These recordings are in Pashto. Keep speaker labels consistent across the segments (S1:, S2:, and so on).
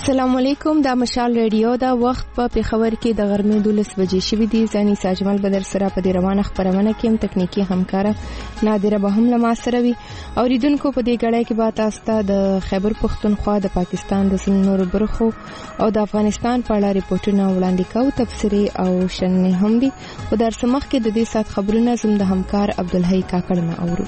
S1: السلام علیکم. دا مشال ریډیو دا وخت په پیښور کې د غرمې 12 بجې شوې دي. ځاني ساجمل بدر سره په دې روانه خبرونه کې هم تکنیکی همکاره نادره به هم لمه سره وي. اوریدونکو په دې غړای کې به تاسو ته د خیبر پختونخوا د پاکستان د نورو برخو او د افغانستان په اړه ریپورتونه وړاندې کوو. تفسیری او شننې هم دي. او در سمخ کې د دې سات خبرونه زم د همکار عبدالحی کاکړ نه اورو.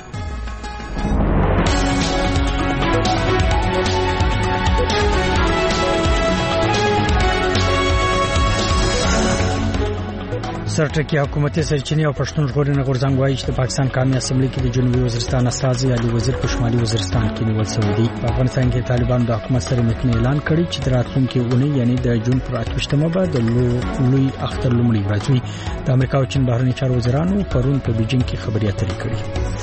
S2: سرټکی حکومتي سرچینې او پښتون ژغورنې غورځنګ وایي چې د پاکستان قومي اسمبلی کې د جنوبي وزیرستان استازي علي وزیر په شمالي وزیرستان کې نیول شوی دی. په افغانستان کې طالبان د حکومت سره مکنه اعلان کړی چې د راتلونکي اونۍ یعنی د جون پر 28مه به د لوی اختر لومړی ورځ وي. د امریکا او چین بهرنی چارو وزیرانو پرون په بیجینګ کې خبري اترې کړې.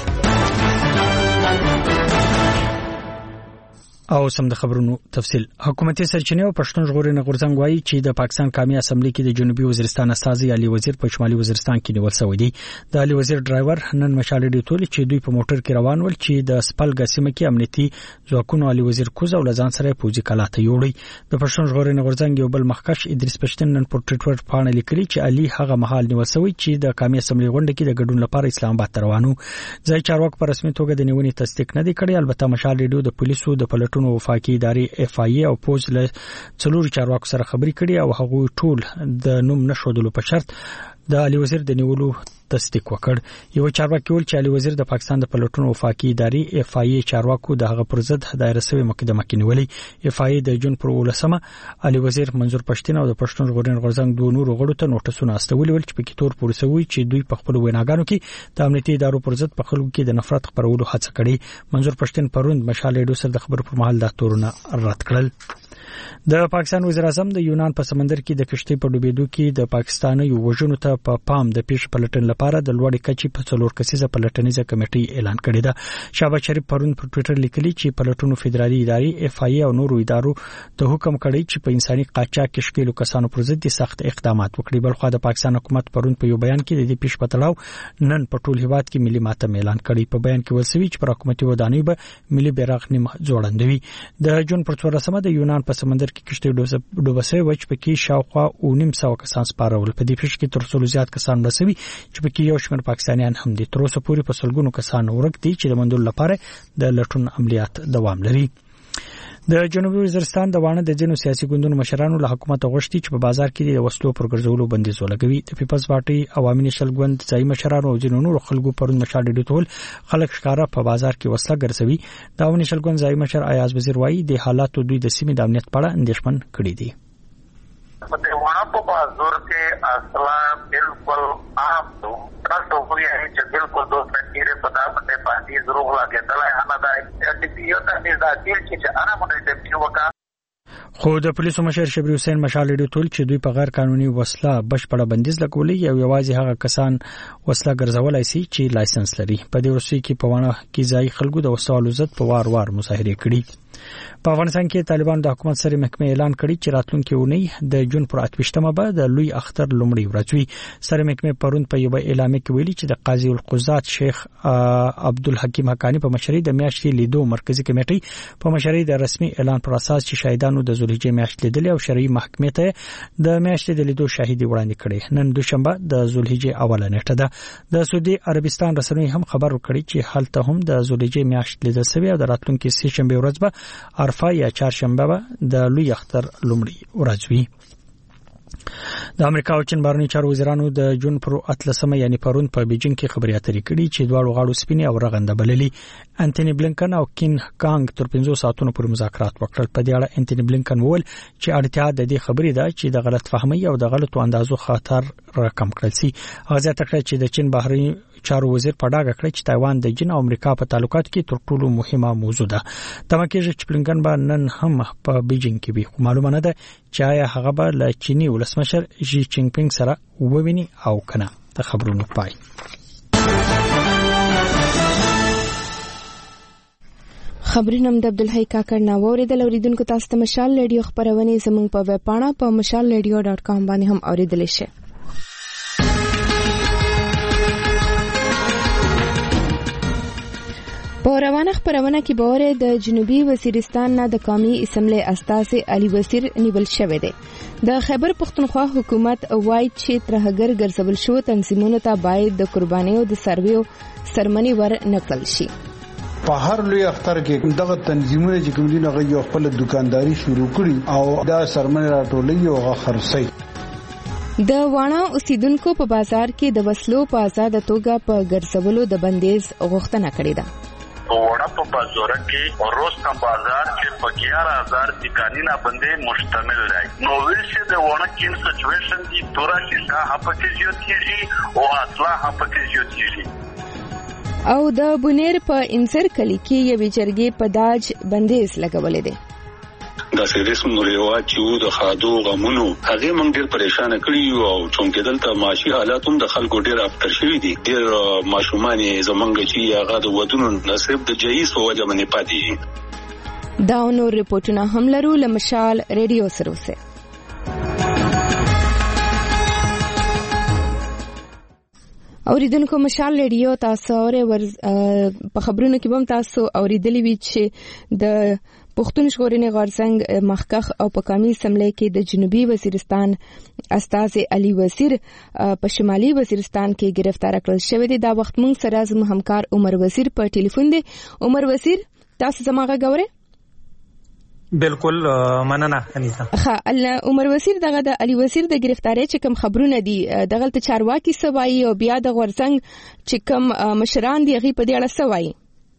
S2: او سم د خبرونو تفصیل. حکومتي سرچینې او پښتون ژغورنې غورځنګ وایي چې د پاکستان قومي اسمبلی کې د جنوبي وزیرستان استازي علي وزیر په شمالي وزیرستان کې نیول شوی دی. د علي وزیر ډرایور نن مشال ډی ټول چې دوی په موټر کې روان ول چې د سپلګ سیمه کې امنیتي ځواکونو علي وزیر کوز او لزان سره پوزي کلاته یوړي. د پښتون ژغورنې غورځنګ یو بل مخکش ادریس پښتون نن په ټوئیټر باندې لیکلي چې علي هغه مهال نیول شوی چې د قومي اسمبلی غونډه کې د ګډون لپاره اسلام آباد روانو. ځای چارواکو په رسمي توګه د نیونې تصدیق نه دی کړی. البته مشال ډیو د پولیسو د پلټونو وفاقي ادارې اف آی ای او پوز له څلور چارواکو سره خبري کړي او هغه ټول د نوم نشودلو په شرط د علي وزیر د نیولو تصدیق وکړ. یو چارواکي ول چې علي وزیر د پاکستان د پلټونو وفاقي ادارې اف آی ای چارواکو د هغه پر ضد دایره شوی مقدمه کې نیولې. اف آی ای د جون پر 18مه علي وزیر منظور پښتين او د پښتون ژغورنې غورځنګ دوه نور غړو ته نوټسونه استولې ول چې په کې تور پولیسوي چې دوی په خپل ویناګانو کې د امنیتي ادارو پر ضد په خلکو کې د نفرت خپرولو هڅه کړې. منظور پښتين پروند مشال ډیو سره د خبرو پر مهال دا تورونه رد کړل. د پاکستان وزیر اعظم د یونان په سمندر کې د کشتۍ په ډوبېدو کې د پاکستاني وژنو ته په پام د پیښ پلټن لپاره د لوړې کچې په څلور کسیزه پلټنیزه کمیټې اعلان کړی ده. شهباز شریف پرون په ټوئیټر لیکلی چې پلټونو فدرالي ادارې اف آی ای او نورو ادارو ته حکم کړی چې په انساني قاچاق کې شکیلو کسانو پر ضد سخت اقدامات وکړي. بلخو د پاکستان حکومت پرون په یو بیان کې د دې پیښ په تړاو نن په ټول هیواد کې ملي ماتم اعلان کړی. په بیان کې وسوي چې پر حکومتي ودانۍ به ملي بیرغ نیم ځوړندوي. د جون پر 14مه د یونان په سمندر کې کشتۍ ډوبسه وچ پکې شاوخوا 900 کسان سپارول. په دې پیښ کې تر څو زیات کسان رسوي چې پکې یو شمېر پاکستانیان هم دي. تر اوسه پورې په سلګونو کسان ورک دي چې د موندلو لپاره د لټون عملیات دوام لري. د جنوبي وزیرستان د وانه د جنو سیاسي ګوندونو مشرانو له حکومت غوښتي چې په بازار کې د وسلو پر ګرځولو بندیز ولګوي. د پیپلز پارټي عوامي نېشنل ګوند ځای مشرانو او جنو نور خلکو پرون مشال ډیو ټول خلک ښکارا په بازار کې وسله ګرځوي. د عوامي نېشنل ګوند ځای مشر ایاز وزیر وایي د حالاتو دوی د سیمې د امنیت په اړه اندېښمن کړي دي.
S3: په وانه په بازار کې اصلا بالکل عام دو تاسو خو یې چې بالکل دوه تیرې په داسې پاتې ضرور راګټل نه دا چې یو ته دا چې انا مونږ دې وکړه.
S2: خو د پولیسو مشر شبیر حسین مشال ډیو ټول چې دوی په غیر قانوني وسله بشپړه بندیز لګولې او یوازې هغه کسان وسله ګرځولای شي چې لایسنس لري. په دې ورسې کې په وانه کې ځای خلکو د وسلو ضد په وار مظاهره کړي. په افغانستان کې طالبان د حکومت سره محکمه اعلان کړی چې راتلونکي اونۍ د جون پر 28مه به د لوی اختر لومړی ورځ وي. سره محکمه پرون په یو اعلان کې ویلي چې د قاضي القضات شیخ عبدالحکیم حقانی په مشرۍ د میاشتې لیدو مرکزی کمیټې په مشرۍ د رسمي اعلان پر اساس چې شاهدانو د ذوالحجې میاشت لیدل او شرعي محکمې ته د میاشتې د لیدو شاهدي وړاندې کړي. نن دوشنبه د ذوالحجې اوله نیټه ده. د سعودي عربستان رسنۍ هم خبر ورکړي چې هلته هم د ذوالحجې میاشت لیدل شوی او د راتلونکي سه شنبه ورځ به عرفه یا چهارشنبه به د لوی اختر لومړی ورځ وي. د امریکا او چین بهرنی چارو وزیرانو د جون پر 18مه یعنی پرون په بیجینګ کې خبري اترې کړي چې دواړو غاړو سپینې او رغنده بللي. انټونی بلنکن او کین کانګ تر 15 ساعتونو پورې مذاکرات وکړل. په دې اړه انټونی بلنکن وویل چې اړتیا د دې خبرې ده چې د غلط فهمي او د غلطو اندازو خطر راکم کړل شي. هغه ځکه چې د چین بهرنی چارو وزیر په ډاګه کړی چې تایوان د چین او امریکا په تعلقاتو کې تر ټولو مهمه موضوع ده. تمکه چې بلنکن به نن هم په بیجینګ کې وي. معلومه نه ده چې آیا هغه به له چینی ولسمشر ژی چینګ پینګ سره وویني او کنه. د خبرونو پای.
S1: خبرونه د عبدالحی کاکړ نه اوریدل. اوریدونکو تاسو ته مشال ریډیو خبرونه زموږ په ویب پاڼه په mashalradio.com باندې هم اوریدل شي. په روانه خبرونه کې باور د جنوبي وزیرستان نه د قومي اسمبلی استازي علي وزیر نیول شوی دی. د خیبر پختونخوا حکومت وایي چې ترهګر ګرځول شو تنظیمونو ته باید د قربانیو د سرویو سرمنی ور نکړل شي.
S4: په هر لوی اختر کې دغه تنظیمونه چې کوم دي هغه یو خپل دکانداري شروع کړي او دا سرمنی راټولي او خرڅي.
S1: د واڼه اوسیدونکو په بازار کې د وسلو په آزاد توګه په ګرځولو د بندیز غوښتنه کړې ده.
S3: واڼه په بازار کې روستم بازار چې په 11000 دکانونه باندې مشتمل دی. نو ویل د واڼه کې سچويشن دي تورا شیشه هپکه زیاتېږي او اصله هپکه زیاتېږي.
S1: او د بونیر په انصر کلی کې یوې جرګې په داج بندیز لګولې ده.
S5: دا سیریسم نوریوات چې د خادو غمونو هغه مونږ ډیر پریشان کړی او چونکې دلته معاشي حالات هم د خلکو ډیر افتر شوی دي. ډیر ماشومان زمونږ چې هغه د ودونو نصیب د جهیز په وجه باندې پاتې.
S1: دا نور ریپورتونه هم لرو له مشال ریډیو سره وسه. اوریدونکو مشال ریډیو تاسو په خبرونو کې هم تاسو اوریدلی وی چې د پښتون ژغورنې غورځنګ مخکخ او په قومي اسمبلی کې د جنوبي وزیرستان استازي علي وزیر په شمالي وزیرستان کې گرفتار کړل شوی دی. دا وخت موږ سره زموږ همکار عمر وزیر په ټلیفون دی. عمر وزیر تاسو زموږ غوړې؟
S6: بالکل مننه انیسا.
S1: عمر وزیر دغه د علي وزیر د گرفتاری چې کوم خبرونه دي دغه ته چارواکي سوای او بیا د غورځنګ چې کوم مشران دي غي په دې اړه سوای؟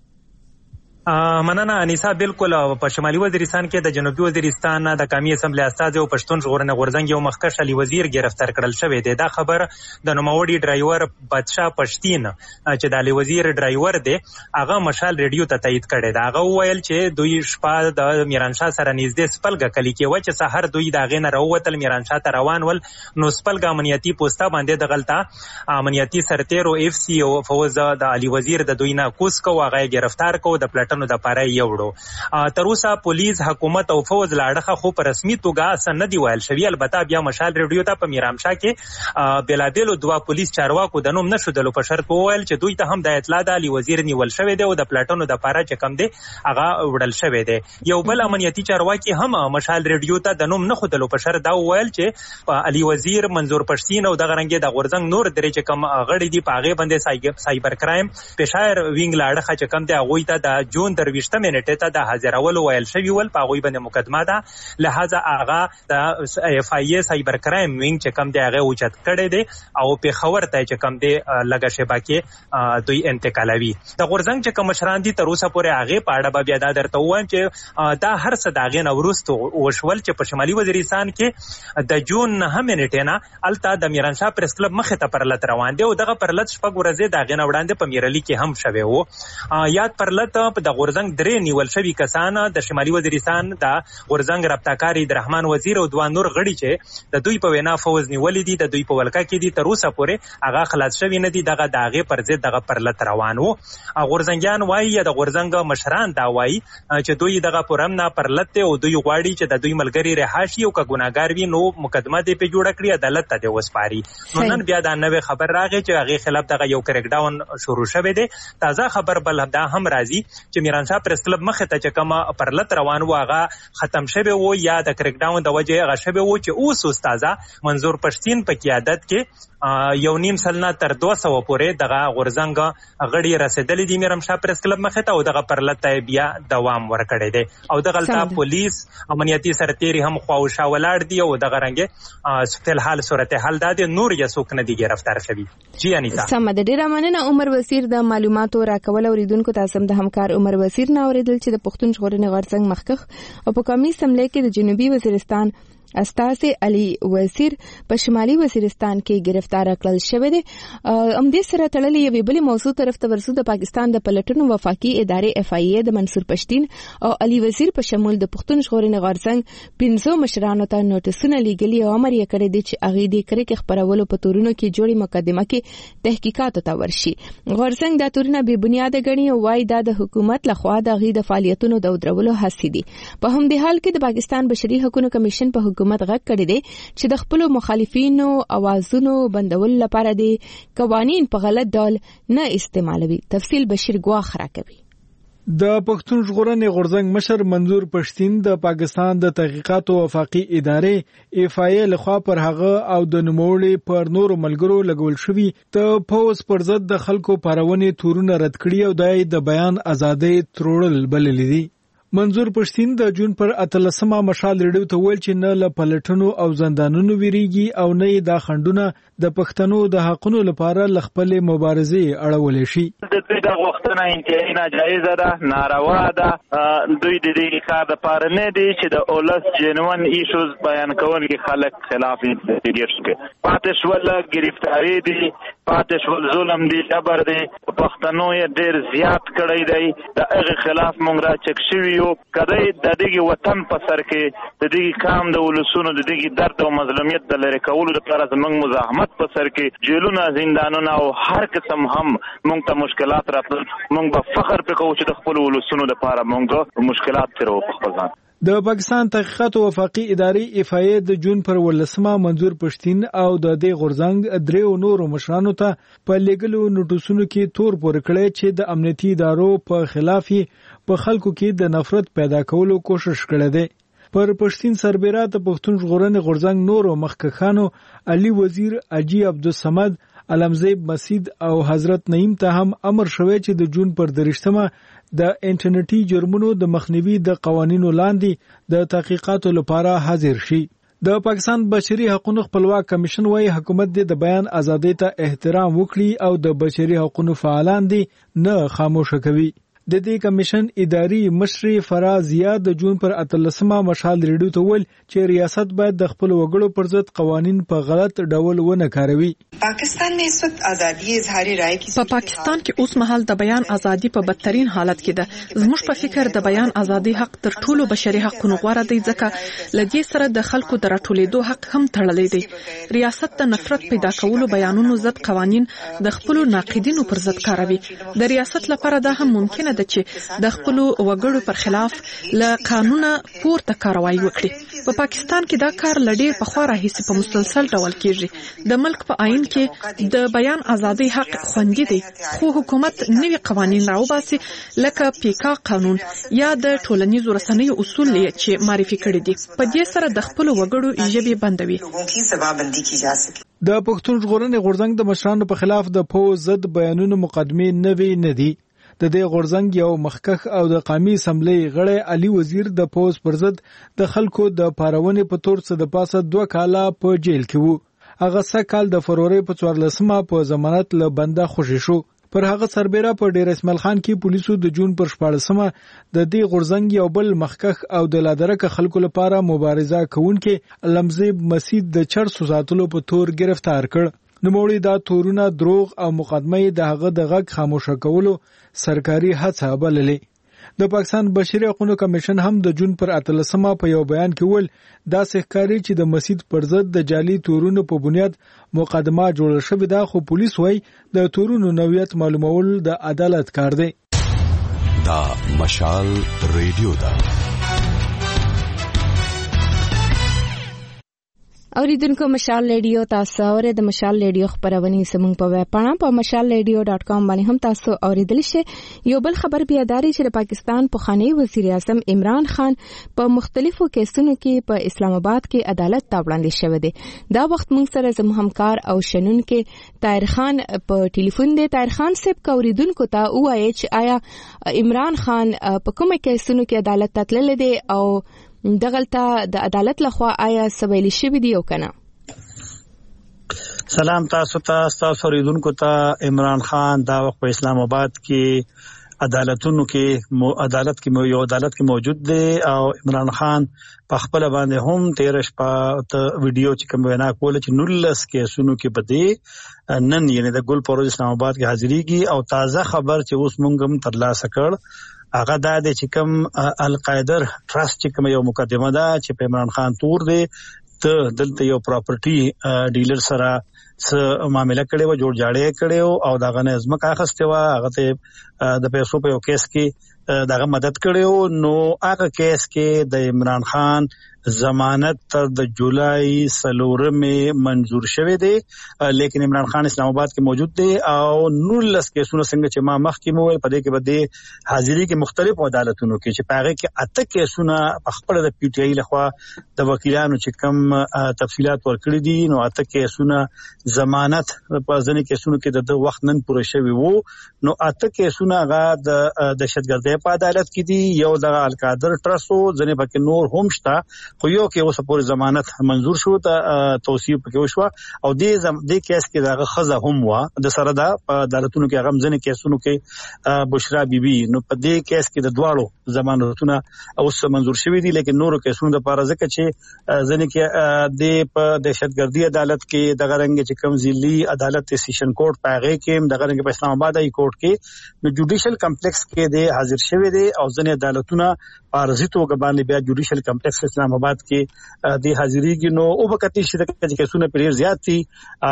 S6: مننه انیسا. بالکل په شمالي وزیرستان کې د جنوبي وزیرستان د قومي اسمبلی استازي او پښتون ژغورنې غورځنګ یو مخکښ علي وزیر گرفتار کړل شوی دی. دا خبر د نوموړي ډرایور بادشاه پښتین چې د علي وزیر ډرایور دی هغه مشال ریډیو ته تایید کړی دی. هغه وویل چې دوی شپه د میرانشاه سره نږدې سپلګه کلی کې و چې سحر دوی د غې نه راووتل میرانشاه ته روان ول. نو سپلګه امنیتي پوسټه باندې د غلطه امنیتي سرتیرو اف سی او فوز د علي وزیر د دوی نه کوس کو هغه گرفتار کو د پلټنو د پاره یوړو. تر اوسه پولیس حکومت او فوز لاړه خو په رسمي توګه سن دی ویل شوی. البته بیا مشال ریډیو ته په میرامشاه کې بلابل دوا پولیس چارواکو د نوم نشودلو په شرط وویل چې دوی ته هم د اطلاع د علي وزیر نیول شوی دی او د پلټنو د پاره چې کم دی هغه وړل شوی دی. یو بل امنیتي چارواکي هم مشال ریډیو ته د نوم نخودلو په شرط دا وویل چې علي وزیر منظور پښتین او د غرنګي د غورځنګ نور درې چې کم غړي دی پاغه باندې سایبر کرایم پېښور وینګ لاړه چې کم دی هغه ته د جون 20 منټه ته د حاضرولو ویل شوی ول په غوي باندې مقدمه ده. لہذا هغه د اف ای ای سایبر کرایم وینګ چې کم دی هغه اوچت کړي دی او په خبر ته چې کم دی لګه شبکه دوی انتقالوي. د غورځنګ چې کوم مشران دي تر اوسه پورې هغه په اړه بیا دا درته وایم چې دا هر څه داغه نورست وشول چې په شمالي وزیرستان کې د جون 9 منټه نه الته د میرانشاه پریس کلب مخه ته پرلط روان دی او دغه پرلط شپږ ورځې داغه وړاندې په میرلی کې هم شوی وو. یاد پرلط په د غورځنګ درې نیول شوی کسان د شمالي وزیرستان د غورځنګ رابطه رحمان وزیر او دوه نور غړي چې د دوی په وینا فوز نیولې دي د دوی په ولکه کې دي تر اوسه پورې هغه خلاص شوی نه دي. دغه داغه پر ضد دغه پرلط روان وو. غورځنګیان وایي د غورځنګ مشران دا وایي چې دوی دغه پرم نه پرلط او دوی غواړي چې د دوی ملګری رهاشي او ګناګار وي نو مقدمه دې په جوړ کړی عدالت ته وسپاري. نو نن بیا دا نوې خبر راغی چې هغه خلاف دغه یو کریک ډاون شروع شوی دی. تازه خبر بل دا هم راځي چې میرانشاه پریس کلب مخه ته چې کومه پرلط روان و هغه ختم شوی و یا د کریک ډاون د وجه هغه شوی و چې اوس استاد منظور پښتین په قیادت کې یو نیم سلنه تر 200 پورې دغه غورځنګ غړي رسیدلې دي میرانشاه پریس کلب مخه ته او دغه پرلط بیا دوام ورکړی دی او دغه غلطه پولیس امنیتي سرتیري هم خواوشا ولاړ دي او دغه رنګ په الحال صورتحال دا د نور یسوک نه دي گرفتار شوی. جی انیتا
S1: سم د ډیره مننه عمر وزیر د معلوماتو راکول اوریدونکو تاسو د همکار عمر وزیر نه اوریدل چې د پښتون ژغورنې غورځنګ مخکخ او په قومي اسمبلی کې د جنوبي وزیرستان استازي علي وزیر په شمالي وزیرستان کې گرفتار کړل شوی دی. امدې سره تړلې یوې بلې موضوع طرف ته ورسو د پاکستان د پلټنو وفاقي ادارې اف ای ای د منصور پښتین او علي وزیر په شمول د پښتون ژغورنې غورځنګ 15 مشرانو ته نوټسونه لیږلي او امر یې کړی دی چې هغه د کرکې خبرولو په تورونو کې جوړې مقدمه کې تحقیقات ته ورشي. غورځنګ د تورونه بې بنیاد ګڼي او وايي دا د حکومت لخوا د غي د فعالیتونو د درولو هڅې دي. په همدې حال کې د پاکستان بشري حقوقو کمیشن په حکومت غږ کړی دی چې د خپل مخالفینو اوازونو بندول لپاره د قوانين په غلط ډول نه استعمالوي. تفصیل بشیر ګواخ راکوي.
S7: د پښتون ژغورنې غورځنګ مشر منظور پښتين د پاکستان د تحقیقاتو وفاقي ادارې FIA لخوا پر هغه او د نوموړي پر نورو ملګرو لګول شوی ته پوز پر ضد د خلکو پارونې تورونه رد کړي او د بیان ازادي تروړل بللي دي. منظور پښتين د جون پر 13 مشال ریډیو ته ویل چې نه له پلټنو او زندانونو ویریږي او نه دا خندونه د پښتنو د حقونو لپاره لخپل مبارزه اړولې شي.
S8: د دوی د غوښتنه انتهایی ناجایزه ده، ناروا ده. دوی د دې کار د پاره نه دي چې د اولس جنون ایشوز بیان کول کې خلک خلاف دي. پاتې شول گرفتاری دي، پاتې شول ظلم دي، جبر دي. پښتنو یې ډیر زیات کړی دی. د هغه خلاف مونږ را چک شوی کدی د دې وطن په سر کې د دې کام د ولسونو د دې درد او مظلومیت د لری کولو لپاره زموږ مزاحمت په سر کې جیلونه، زندانونه او هر قسم هم موږ ته مشکلات راتل. موږ به فخر وکړو چې د خپل ولسونو لپاره موږ مشکلات تیرو په خپل ځان.
S7: د پاکستان تحقیقاتو وفاقي ادارې FIA د جون پر 18 منظور پښتين او د دې غورځنګ دریو نورو مشرانو ته په لګلو نوټسونو کې تور پور کړی چې د امنیتي ادارو په خلاف په خلکو کې د نفرت پیدا کولو کوشش کړی دی. پر پښتين سربېره د پښتون ژغورنې غورځنګ نورو مخکښانو علي وزیر، اجي عبدالصمد، علمزیب مسید او حضرت نعیم ته هم امر شوی چې د جون پر 30 د انټرنیټي جرمونو د مخنیوي د قوانینو لاندې د تحقیقاتو لپاره حاضر شي. د پاکستان بشري حقوقو خپلواک کمیشن وايي حکومت د بیان ازادۍ ته احترام وکړي او د بشري حقوقو فعالان دي نه خاموش کوي. د دې کمیشن اداري مشر فراز ضیا د جون پر 13 مشال ریډیو ته ویل چې ریاست باید د خپل وګړو پر ضد قوانین په غلط ډول ونه کاروي.
S9: پاکستان में इस वक्त आजादी इजहार राय की
S10: په پاکستان کې اوس مهال د بیان ازادي په بدترین حالت کې ده. زموږ په فکر د بیان ازادي حق تر ټولو بشري حقوقو غوړه دی، ځکه لدې سره د خلکو د راټولېدو حق هم تړلې دی. ریاست د نفرت پیدا کولو بیانونو ضد قوانین د خپل ناقدینو پر ضد کاروي. د ریاست لپاره دا هم ممکنه ده چې د خپل وګړو پر خلاف له قانونه پورته کاروایی وکړي. په پاکستان کې دا کار لډیر په خورا هیڅ په مسلسل ډول کیږي. د ملک په آئین کې د بیان ازادي حق خوندي دی، خو حکومت نوي قوانین راوباسي لکه پیکا قانون یا د ټولنیزو رسنیو اصول چې معرفي کړي دي. په دې سره د خپل وګړو ژبې بندوي.
S7: د پښتون ژغورنې غورځنګ د مشرانو په خلاف د پوز ضد بیانونو مقدمه نوي نه دي. د دې غورځنګ یو مخکښ او د قومي اسمبلی غړی علي وزیر د پوز پر ضد د خلکو د پارونې په تور څه د پاسه 2 کاله په جیل کې وو. هغه سکهال د فروری په 14 په ضمانت له بنده خوشی شو. پر هغه سربېره په ډیر اسماعیل خان کې پولیسو د جون پر 14 د دې غورځنګ یو بل مخکښ او د لادرکه خلکو لپاره مبارزه کوونکې علمزیب مسید د چرسو ساتلو په تور گرفتار کړ. نوموړي دا تورونه دروغ او مقدمه د هغه د غږ خاموشه کولو سرکاري هڅه بللې. د پاکستان بشري حقوقو کمیشن هم د جون پر 13 په یو بیان کې ول دا ښکاری چې د مسجد پر ضد د جعلي تورونو په بنیاد مقدمه جوړه شوې ده، خو پولیس وايي د تورونو نوعیت معلومول د عدالت کار دی.
S11: دا مشال ریډیو دا
S1: اوریدونکو مشال ریډیو تاسو اورئ. د مشال ریډیو خبرونه سمون په ویب پاڼه په mashalradio.com باندې هم تاسو اوریدل شئ. یو بل خبر بیاداری چې د پاکستان پخوانی وزیر اعظم عمران خان په مختلفو کیسونو کې په اسلام آباد کې عدالت ته وړاندې شوی دی. دا وخت موږ سره زموږ همکار او شنونکو طاهر خان په ټلیفون دی. طاهر خان صاحب کا اوریدونکو ته وایي چې آیا عمران خان په کومه کیسونو کې عدالت ته تللی دی او دغلطه د عدالت لخوا آیا سویل شوی دی او کنه؟
S12: سلام تاسو اوریدونکو ته. عمران خان دا وخت په اسلام آباد کې عدالتونو کې عدالت کې موجود دی او عمران خان په خپل باندې هم 13 په ویډیو چې کوم وینا کوله چې 19 کیسونو کې بده نن یعنی د ګل پروژ اسلام آباد کې حاضرېږي او تازه خبر چې اوس مونږ هم ترلاسه کړ هغه دا دی چې کوم القاعده ټرست چې کوم یو مقدمه ده چې په عمران خان تور دی ته دلته یو پراپرټي ډیلر سره څه معاملې کړي و جوړ جاړې کړي او داغه نه ځمکه اخیسته و هغه ته د پیسو په یو کیس کې داغه مدد کړي نو هغه کیس کې د عمران خان ضمانت تر د جولای 4 منظور شوه دی لیکن عمران خان اسلام آباد کې موجود دی او 19 کیسونه څنګه چې ما مخکې مو په دې کې بده حاضری کې مختلف عدالتونو کې چې پاره کې اته کیسونه خپل د پی ټی آی لخوا د وکیلانو چې کم تفصيلات ورکړي دي نو اته کیسونه ضمانت په ځنې کیسونو کې د وخت نن پوره شوی وو نو اته کیسونه غا د دهشتګردۍ په عدالت کې دي یو د القادر ټرسو ځنې پکې نور هم شته خو یو کې اوس پورې ضمانت منظور شو ته توصیه پکې وشو او دې کیس کې دا خزه هم وا د سره دا په عدالتونو کې هغه ځنې کیسونو کې بشرا بیبي نو په دې کیس کې د دواړو ضمانتونه اوس منظور شوی دي لیکن نورو کیسونو د لپاره ځکه چې ځنې کې د په دهشتګردي عدالت کې د غرنګ چې کوم ضلعي عدالت سیشن کورټ پاغه کې د غرنګ په اسلام آباد ای کورټ کې نو جوډیشل کمپلیکس کې د حاضر شوی دي او ځنې عدالتونه پارزي توګه باندې بیا جوډیشل کمپلیکس اسلام آباد کې د حاضرېږي نو او وکټي چې کیسونه پرې زیات دي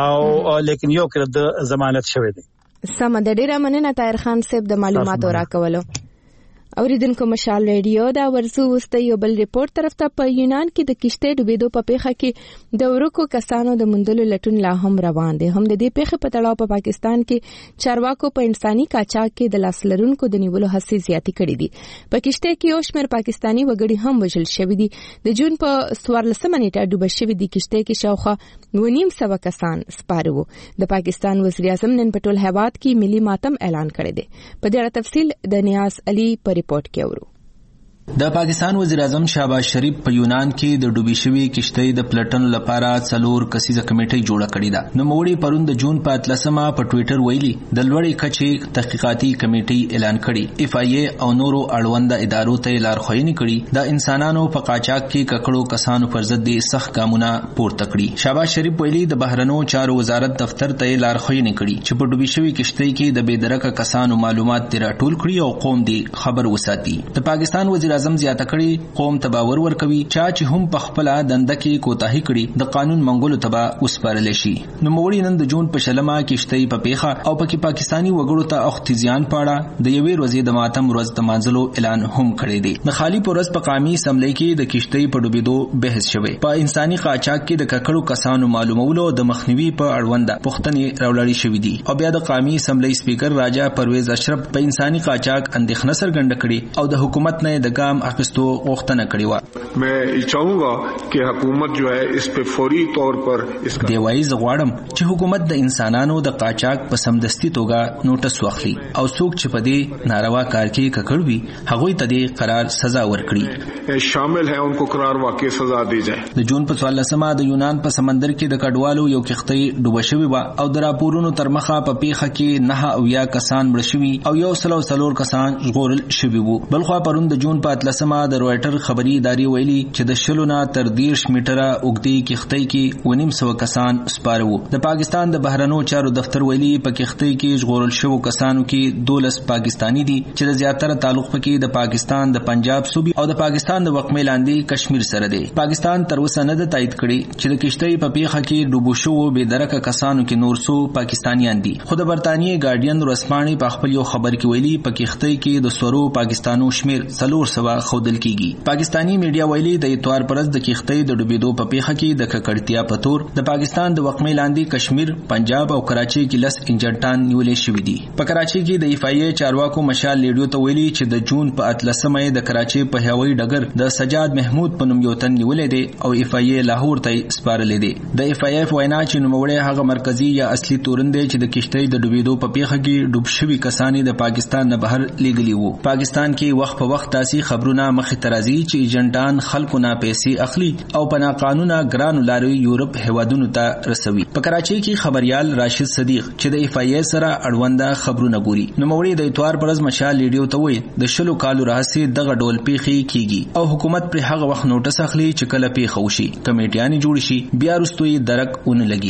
S12: او لیکن یو کې د ضمانت شوی دی
S1: سم د ډیره مننه طاهر خان صاحب د معلوماتو راکولو اوریدونکو مشال ریډیو دا ورزو وسته یو بل ریپورت طرف ته په یونان کې د کشته ډوبېدو په پیښه کې د ورکو کسانو د مندلو لټون لا هم روان دي هم د دې پیښه په تړاو په پاکستان کې چارواکو په انساني قاچاق کې د لاسلرونکو د نیولو هڅې زیاتې کړې دي په کشته کې یو شمېر پاکستانی وګړي هم وژل شوي دي د جون په 14 نیټه ډوب شوي دي کشته کې شاوخوا 900 کسان سپاره وو د پاکستان وزیر اعظم نن په ټول هیواد کې ملي ماتم اعلان کړی دی په دې اړه تفصیل د نیاز علي रिपोर्ट के अवरू
S13: د پاکستان وزیر اعظم شهباز شریف په یونان کې د ډوبې شوی کشتۍ د پلټن لپاره څلور کسیزه کمیټه جوړه کړې ده نو موړي پرون د جون په 13مه په ټوئیټر ویلي د لوړې کچې تحقیقاتي کمیټې اعلان کړي اف ای ای او نورو اړوند ادارو ته لارښوونې کړي د انسانانو په قاچاق کې ککړو کسانو پر ضد د سخت ګامونه پورته کړي شهباز شریف ویلي د بهرنیو چارو وزارت دفتر ته لارښوونې کړي چې په ډوبې شوی کشتۍ کې د بېدرکه کسانو معلومات راټول کړي او قوم دې خبر وساتي د پاکستان وزیر اعظم زیاته کړي قوم تباور ورکوي چې هم په خپل دنده کې کوتاهی کړي د قانون منګولو تبا وسپارل شي نو موړي نن د جون په شلمه کشتۍ په پیخه او پکې پاکستانی وګړو ته اختزیان پاړه د یوې ورځې د ماتم ورځ د مانځلو اعلان هم کړی دی د خالی پورس په قومي اسمبلی کې د کشتۍ په ډوبېدو بحث شوی په انساني قاچاق کې د ککړو کسانو معلومولو د مخنیوي په اړوند پوښتنې راوړل شوې دي او بیا د قومي اسمبلی سپیکر راجا پرویز اشرف په انساني قاچاق اندېښنه څرګنده کړې او د حکومت نه د ګام اخیستو غوښتنه کړې و
S14: मैं चाहूंगा कि हुकूमत जो है इस पे फौरी तौर पर इसका
S13: دیوایز غواړم چې حکومت د انسانانو د قاچاق په سمدستي توګه نوټس واخلي او څوک چې په دې ناروا کار کې ککړ وي هغوی ته د قرار سزا ورکړي
S14: شامل ہے انکو قرار واقع سزا دی جائے
S13: د جون په 14مه د یونان په سمندر کې د کډوالو یو کښتۍ ډوب شوې و او د راپورونو تر مخه په پیښه کې 9 کسان مړ شوي او 104 کسان ژغورل شوي وو بلخو پرون د جون په 13مه د رويټر خبري ادارې ویلي چې د شلونه تر 10 میټره اوږدې کښتۍ کې 900 کسان سپاره وو د پاکستان د بهرنیو چارو دفتر ویلي په کښتۍ کې ژغورل شوو کسانو کې 12 پاکستانی دي چې د زیاتره تعلق پکې د پاکستان د پنجاب صوبې او د پاکستان د وقمې لاندې کشمیر سره دی پاکستان تر اوسه نه د تایید کړي چې د کښتۍ په پیښه کې ډوبو شوو بېدرکه کسانو کې نور څو پاکستانیان دي خو د برتانیې ګارډین ورسپانې په خپل یو خبر کې ویلي په کښتۍ کې د سورو پاکستانو شمیر 400 خودل کیږي پاکستانی میډیا ویلي د اتوار پرز د کښتۍ د ډوبېدو په پیښه کې د ککړتیا په تور د پاکستان د وقمې لاندې کشمیر پنجاب او کراچۍ کې لس انجنټان نیولې شوې دي په کراچۍ کې د ایفای چارواکو مشال لیډیو ته ویلي چې د جون په 13مه د کراچۍ په هوایي ډګر د سجاد محمود په نوم یو تن نیولې دي او ایفای لاهور ته سپارلې دي د ایفای وینا چې نوموړی هغه مرکزی یا اصلي تورن دی چې د کښتۍ د ډوبېدو په پیښه کې ډوب شوي کسان د پاکستان نه بهر لیږلي وو پاکستان کې وخت په وخت تاسي خبرونه مخې ته راځي چې ایجنټان خلکو نه پیسې اخلي او په ناقانونه ګرانو لارو یورپ هیوادونو ته رسوي په کراچۍ کې خبريال راشد صدیق چې د ایف ای ای سره اړونده خبرونه ګوري نو موړي د اتوار پرز مشال لیډیو ته وایي د شلو کالو راهسي دغه ډول پیښې کیږي او حکومت پر هغه وخت نوټس اخلي چې کله پیښه وشي کمیټیان جوړ شي بیا رستوي درک اون لګي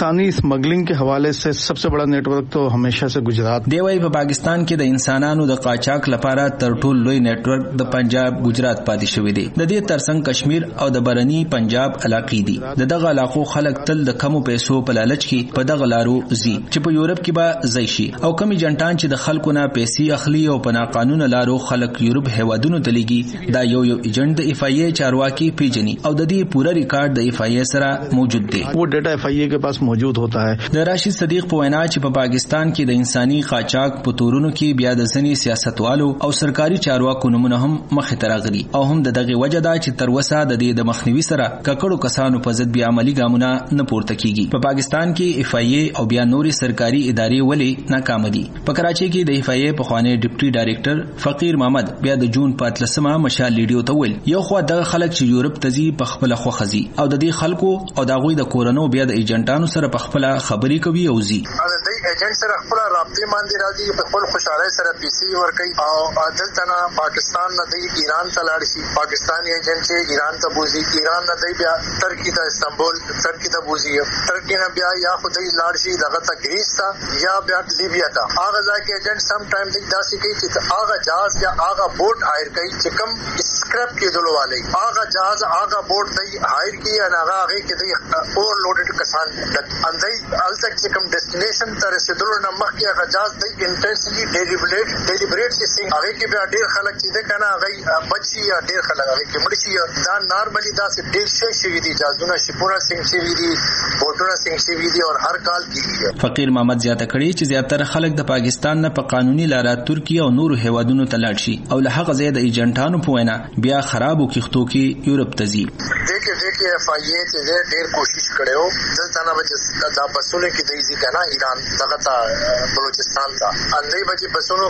S15: इंसानी स्मगलिंग के हवाले से सबसे बड़ा नेटवर्क तो हमेशा से गुजरात
S13: دی وای په پاکستان کې د انسانانو د قاچاق لپاره تر ټولو لوی نیټورک د پنجاب گجرات پاتې شوی دی. د دې ترڅنګ کشمیر او د برني پنجاب علاقې دي. دغه علاقو خلک تل د کمو پیسو په لالچ کې په دغه لارو زی چې په یورپ کې به ځای شي او کمی جنټان چې د خلکو نه پیسې اخلي او په ناقانونه لارو خلک یورپ هیوادونو ته لیږي. دا یو ایجنټ د اف ای ای چارواکي پیجنی او د دې پوره ریکارډ د اف ای ای سره موجود دی.
S15: وہ ډیټا اف ای ای کے پاس موجود ہوتا ہے.
S13: د راشد صدیق په وینا چې په پاکستان کې د انساني قاچاق په تورونو کې بیا د ځنی سیاستوالو او سرکاري چارواکو نمونه هم مخې ته راغلي او هم د دغه وجه دا چې تر وسه د دې د مخنیوي سره ککړو کسانو په ضد بیا عملی ګامونه نه پورته کیږي. په پاکستان کې اف ای ای او بیا نوري سرکاري ادارې ولې ناکام دي. په کراچي کې د اف ای ای په خواني ډیپټي ډایریکټر فقیر محمد بیا د جون 15مه مشال لیډیو ته ویل یو خو دغه خلک چې یورپ ته ځي په خپل خوخزي او د دې خلکو او دغه د کورونو بیا د ایجنټانو سره په خپل خبرې کوي او زی
S16: ایجنټ سره خپل رابطې باندې راځي په خپل خوشاله سره پیسې ورکړي او دلته نه پاکستان نه دی ایران ته لاړ شي. پاکستاني ایجنټ چې ایران ته بوزي، ایران نه دی بیا ترکی ته استنبول ترکی ته بوزي، ترکی نه بیا یا خدای لاړ شي دغه ته گریس ته یا بیا لیبیا ته. هغه ځکه ایجنټ سم ټایم دی داسې کوي چې هغه جهاز یا هغه بوټ هایر کوي چې کم اسکرپ کېدلو والی هغه جهاز هغه بوټ دی هایر کوي ان هغه کې دی اور لوډډ کسان اندای التک چې کم ډیسټینیشن ته رسیدلو نه مخکې هغه جهاز دی انټنسلی ډیلیبریټ چې هغه کې بیا ډیر خلک چې ده کنه هغه بچي یا ډیر خلک هغه کې مړ شي. دا نارملی دا چې ډیر شي دي جهازونه شپونه څنګه شي دي بوټونه څنګه شي دي او هر کال کیږي.
S13: فقیر محمد زیاته کړي چې زیاتره خلک د پاکستان نه په قانوني لارې ترکیه او نورو هیوادونو ته لاړ شي او له هغه ځای د ایجنټانو په وینا بیا خرابو کښتو کې یورپ ته ځي.
S16: دغه اف ای ای چې ډیر کوشش کړو دلته نه بچ دا بسونه کې دی ځکه نه ایران دغه ته بلوچستان ته اندې بچ بسونو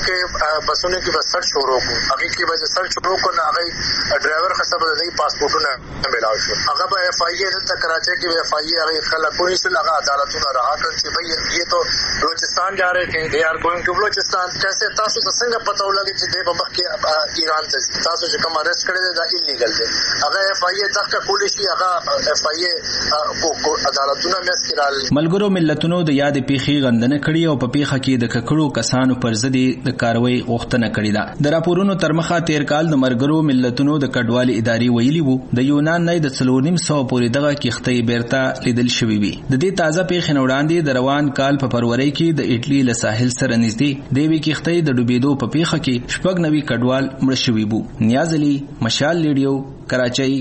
S16: کې بس سر شروع کو هغه کې بچ سر شروع کو نه هغه ډرایور خصب د پاسپورتونه ملاو شو. هغه به اف ای ای دلته کراچي کې اف ای ای هغه خلکونی سره هغه عدالتونه راه کړ چې بھئی یہ تو بلوچستان جا رہے تھے دے آر گوئنگ ٹو بلوچستان. کیسے تاسو ته څنګه پته ولګی چې د بمخ کې ایران ته تاسو چې کوم اریسټ کړی دا ایلیګل دی. هغه اف ای ای دغه پولیس هغه اف ای ای کو عدالتونه مسکرال
S13: ملګرو ملتونو د یاد پیخي غندنه کړي او په پیخه کې د ککړو کسانو پر ضد د کاروي غوښتنه کړې ده. د راپورونو ترمخه تیر کال د مرګرو ملتونو د کډوالي ادارې ویلي وو د یونان نه د 4.5 پورې دغه کښتۍ بیرته لیدل شوې وي. د دې تازه پیښې وړاندې د روان کال په فروری کې د ایټلی له ساحل سره نږدې د وی کښتۍ د ډوبېدو په پیښه کې شپږ نوي کډوال مړ شوي وو. نیاز علي مشال لیډیو کراچۍ.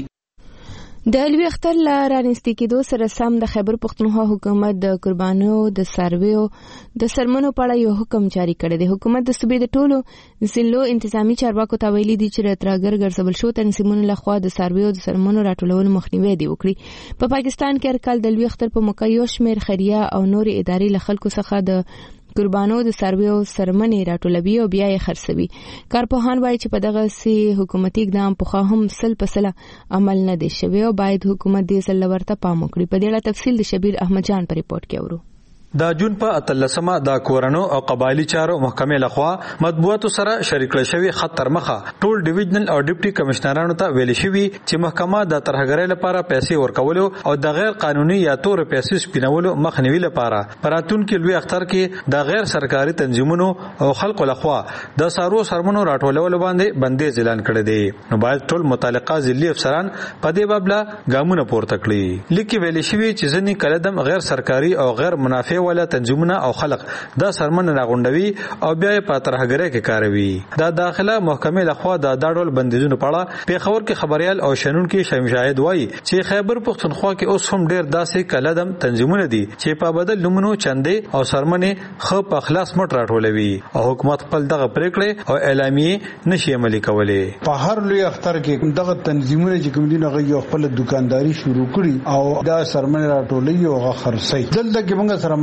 S1: د لوی اختر لا رانستی کېدو سره سم د خیبر پښتونخوا حکومت د قربانو د سرویو د سرمنو په اړه یو حکم جاری کړی دی. حکومت د صوبې د ټولو ضلعو انتظامی چارواکو ته ویلي دي چې راتراګر ګرځول شو تنظیمونو لخوا د سرویو د سرمنو راټولولو مخنیوي دی وکړي. په پاکستان کې هر کال د لوی اختر په موقع یو شمېر خیریه او نورې ادارې له خلکو څخه د قربانو د سرویو سرمنې راټولوي او بیا یې خرڅوي. کارپوهان وایي چې په دغه سي حکومتي اقدام پخوا هم 100% عمل نه دی شوی او باید حکومت دې ځل ورته پام وکړي. په دې اړه تفصیل د شبیر احمد جان په ریپورت کې اورو.
S17: د جون په 13مه د کورونو او قبایلی چارو محکمې لخوا مطبوعاتو سره شریک شوی خط تر مخه ټول ډیویژنل او ډیپټي کمشنرانو ته ویل شوی چې محکمه د ترهګرۍ لپاره پیسې ورکولو او د غیر قانوني یا تور پیسې سپینولو مخنیوي لپاره پراتون کې لوی اختر کې د غیر سرکاري تنظیمونو او خلکو لخوا د سارو سرمنو راټولولو باندې بندیز اعلان کړی دی. نو باید ټول متعلقه ضلعي افسران په دې باب لا ګامونه پورته کړي. لیکي ویل شوی چې ځینې کلدم غیر سرکاري او غیر منافع ولا تنظیمونه او خلق دا سرمن راغونډوي او بیا په ترهګرۍ کې کاروي. دا داخله محکمې لخوا د داډول بندیزونو په اړه پیښور کې خبريال او شنن کې شمشاهد وایي چې خیبر پښتونخوا کې اوس هم ډېر داسې کلدم تنظیمونه دي چې په بدل نمونو چندې او سرمنې خو په خلاص مټ راټولوي او حکومت خپل دغه پریکړې او اعلامیه نشي عملي کولای.
S4: په هر لوی اختر کې دغه تنظیمونه چې کوم دي هغه خپل دکانداري شروع کړي او دا سرمنې راټولوي او خرڅي. دلته کې موږ سره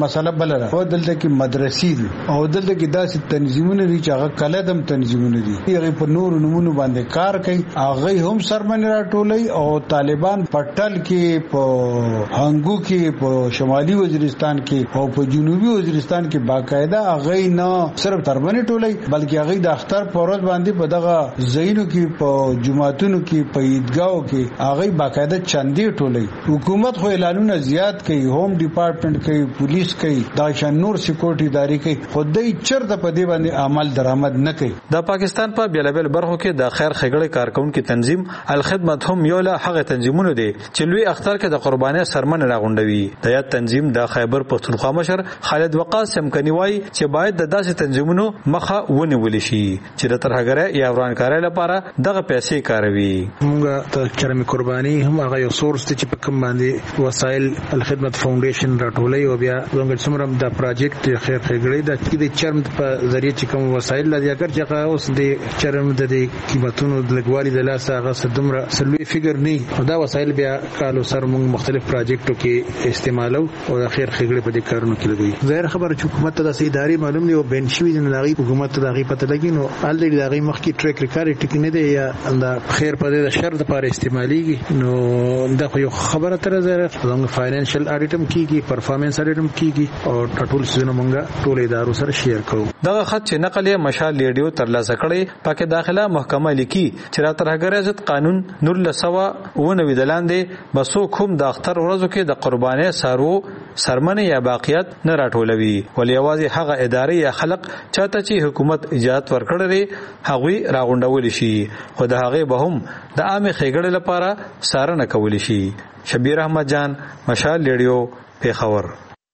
S4: مسله بل را او دلته کې مدرسې دي او دلته کې داسې تنظیمونه دي چې هغه کلدم تنظیمونه دي هغه په نور نمونه باندې کار کوي هغه هم سرمنه راټولي او طالبان پټل کې په هنګو کې په شمالي وزیرستان کې او په جنوبي وزیرستان کې باقاعده هغه نه صرف ترمنه ټولي بلکې هغه د اختر پروز باندې په دغه زینو کې په جمعاتونو کې په عیدګاو کې هغه باقاعده چندي ټولي حکومت خو اعلانونه زیات کوي هوم ډپارټمنټ کوي پولیس کوي دا شنور سکیورټي ادارې کوي خدای چرته په دې باندې عمل درآمد نه کوي
S17: د پاکستان په بیلابل برخو کې د خیر خګړې کارکونکو تنظیم الخدمت هم یو له هغه تنظیمونو دي چې لوی اختر کې د قرباني سرمن راغونډوي د یاد تنظیم د خیبر پختونخوا مشر خالد وقاص سمکني وایي چې باید د داسې تنظیمونو مخه ونیول شي چې د ترهګرۍ یا ورانکارۍ لپاره دغه پیسې کاروي
S18: موږ ته چرمي قرباني هم هغه یو سورس چې په کوم باندې وسایل الخدمت فاونډیشن راټولي او بیا څنګه څومره د پروجیکټ خیر خګړې د چرم په ذریعہ چې کوم وسایل لدی اگر چې هغه اوس د چرم د قیمتونو د لګوالي د لاسه هغه صدمره سلوي فګر نه دا وسایل بیا کالو سر موږ مختلف پروجیکټو کې استعمالو او د خیر خګړې په دې کارونو کې لګوي ظاهر خبره چې حکومت ته د ادارې معلوم دی او بنشوي د نړۍ حکومت ته د پته لګي نو الډي د هغه مخ کې ټریک ریکارډ ټیک نه دی یا د خیر په دې شر د لپاره استعماليږي نو دا خو یو خبره تر زه زموږ فاینانشل اډیټم کیږي پرفارمنس اډیټم کیږي او ټول سيزونه مونږه ټول ادارو سره شیر کوو
S17: دغه خط چې نقل یې مشال ریډیو ترلاسه کړي پاکه داخله محکمه لیکي چې را ترهګر عزت قانون نور لسوا ونه ویدلاندې بسو کوم د اختر ورځو کې د قرباني سارو سرمنه یا باقیات نه راټولوي ولې یوازې هغه ادارې یا خلق چاته چې حکومت اجازه ورکړي هغه راغونډول شي خو د هغه به هم د عامه خېګړې لپاره سارنه کول شي شبیر احمد جان مشال ریډیو پیښور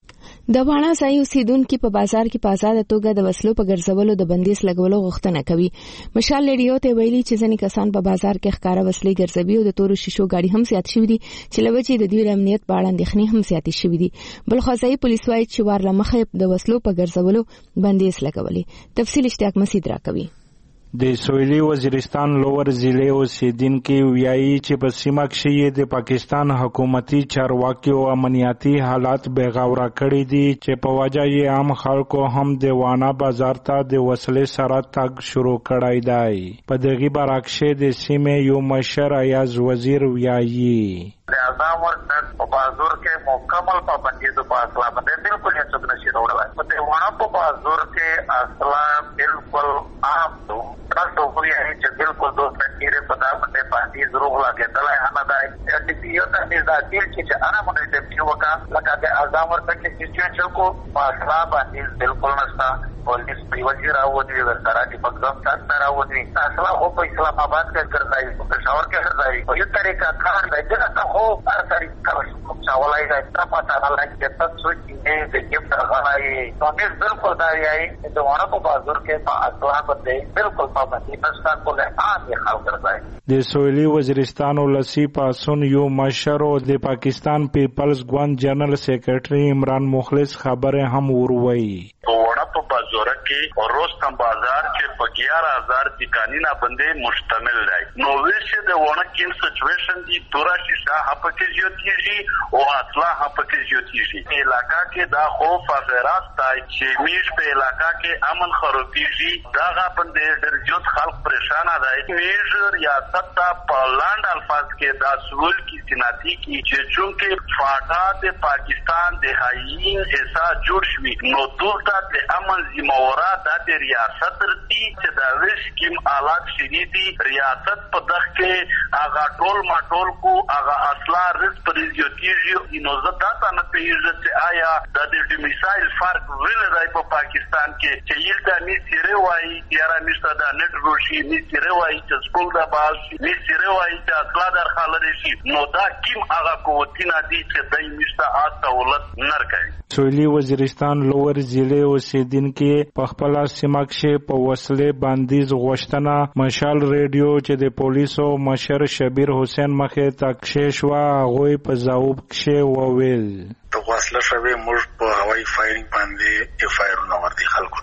S1: د باڼه ځای اوسیدونکو په بازار کې په آزاد توګه د وسلو په ګرځولو د بندیز لګولو غوښتنه کوي. مشال ریډیو ته ویلي چې ځینې کسان په بازار کې ښکارا وسلې ګرځوي او د تورو شیشو گاډي هم زیات شوي دي چې لوجې د دوی امنیت په اړه اندېښنې هم زیاتې شوي دي. بل خو ځای پولیس وايي چې وارله مخه د وسلو په ګرځولو بندیز لګولي. تفصیل اشتیاق مسعود راکوي.
S19: د سویلي وزیرستان لوور ضلع اوسیدونکو ویایي چې په سیمه کې د پاکستان حکومتي چارواکي او امنیتي حالات بغاوره کړي دي چې په وجه یې عام خلکو هم د وانا بازار ته د وسلې سره تګ شروع کړی دی. په دغه برعکس د سیمې یو مشر ایاز وزیر ویایي
S3: اعظام ورکړ په بازار کې مکمل پابندي د اصلاح باندې بالکل هیڅ نشي راوړل. په دیوانه په بازار کې اصلاح بالکل عام دو تاسو خو یې چې بالکل دوه تکیره په دغه باندې ضرور لاګېدل نه دا چې یو ته د دې چې انا مونږ دې پیوکا لکه د اعظام ورکړ چې کو اصلاح باندې بالکل نشتا پولیس پیوځي راوځي ورسره په ځم تاسو راوځي اصلاح خو په اسلام آباد کې ګرځي په پېښور کې ګرځي په یو طریقه کار دی چې خو ارسري کار چاولای دا پتا نه لګي چې تاسو چې دې کې غواړي نو دې بالکل دا یې د ونه په بازار کې په اصلاح باندې بالکل پابندي نشته کوله عام خلک ګرځي.
S19: د سویلي وزیرستان ولسی پاسون یو مشر او د پاکستان پیپلز ګوند جنرال سیکریټري عمران مخلص خبره هم وروي.
S20: په بازار کې او روستم بازار چې په 11000 دکانونه باندې مشتمل دی. نو ویشه د ونه کې سچويشن دی تورا شیشا هپکه جوتیږي او اصلاح هپکه جوتیږي. علاقہ کې دا خوف افراط تای چې میش په علاقہ کې امن خرابېږي دا باندې درجوت خلک پریشان دي. میش ریاست ته په لاند الفاظ کې دا سوال کې سناتی کې چې چونکه فاټا د پاکستان د هاین ایسا جوړ شوی نو دلته د امن زموره د ریاست رتی چې دا وسکیم آلات شریدي ریاست په دغه کې هغه ټول ماټول کو هغه اصلا رس پریزیوتیږي نو زدا ته نه پیژنه چې آیا د دې میسایل فرق ویل دی په پاکستان کې چې یلته می سره وایي یاره مشته دا نت روشي می سره وایي چې سپول دا باز می سره وایي چې اصلا در خاله شي نو دا کیم هغه قوتونه دي چې دای مشته آتولت نرکای.
S19: سویلي وزیرستان لوور ضلع اوسیدونکو په خپل سیمه کې په وسلې بندیز غوښتنه مشال ریډیو چې د پولیسو مشر شبیر حسین مخې تکشیش وا غوي په ځواب کې وویل
S21: د وسله شوی موږ په هوایي فایرینګ باندې افایرونه ورته خلکو ته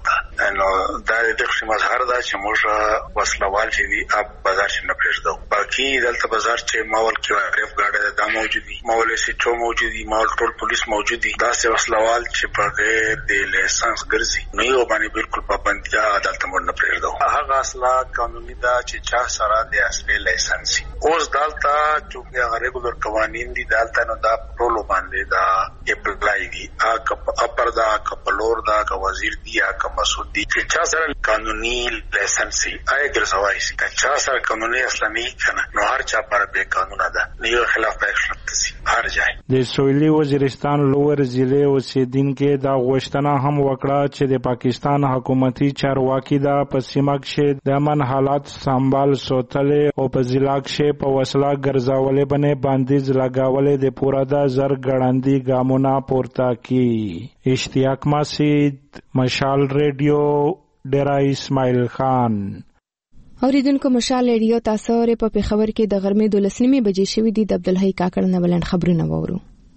S3: نو دا د دغه مظهر دا چې موږ وسلوال چې وي اب بازار چې نه پېژدو باقي دلته بازار چې ماول کې ریف ګاډه دا موجودي ماول سیټو موجودي ماول ټول پولیس موجودي دا څه وسلوال چې په غیر د لایسنس ګرځي نو یو باندې بالکل پابندیا دلته موږ نه پېژدو هغه اصلا قانوني دا چې چا سره د اصلي لایسنس اوس دلته چې هغه ریګولر قوانين دي دلته نو دا ټول باندې دا اپلای دي اپر دا کپلور دا کا وزیر دی کا مسعود دی چې چا سره قانوني لایسنس آی ګرځوي چې چا سره قانوني اسلامي کنه نو هر چا پر به قانون ده نیو خلاف اکشن تسی هر ځای
S19: د سویلي وزیرستان لوور ضلع اوسیدونکو دا غوښتنه هم وکړه چې د پاکستان حکومتي چارواکي دا په سیمه کې د امن حالات سنبال ساتلې او په ضلع کې په وسله ګرځولې باندې لګاولې د پورا د زر ګړندې ګامونه پورته کی اشتیاق مسجد مشال ریډیو ډیرا اسماعیل خان
S1: اوریدونکو مشال ریډیو تاسو په پیښور کې د غرمې 12 بجې شوې دي د عبدالحی کاکړ نه بلند خبرونه وورو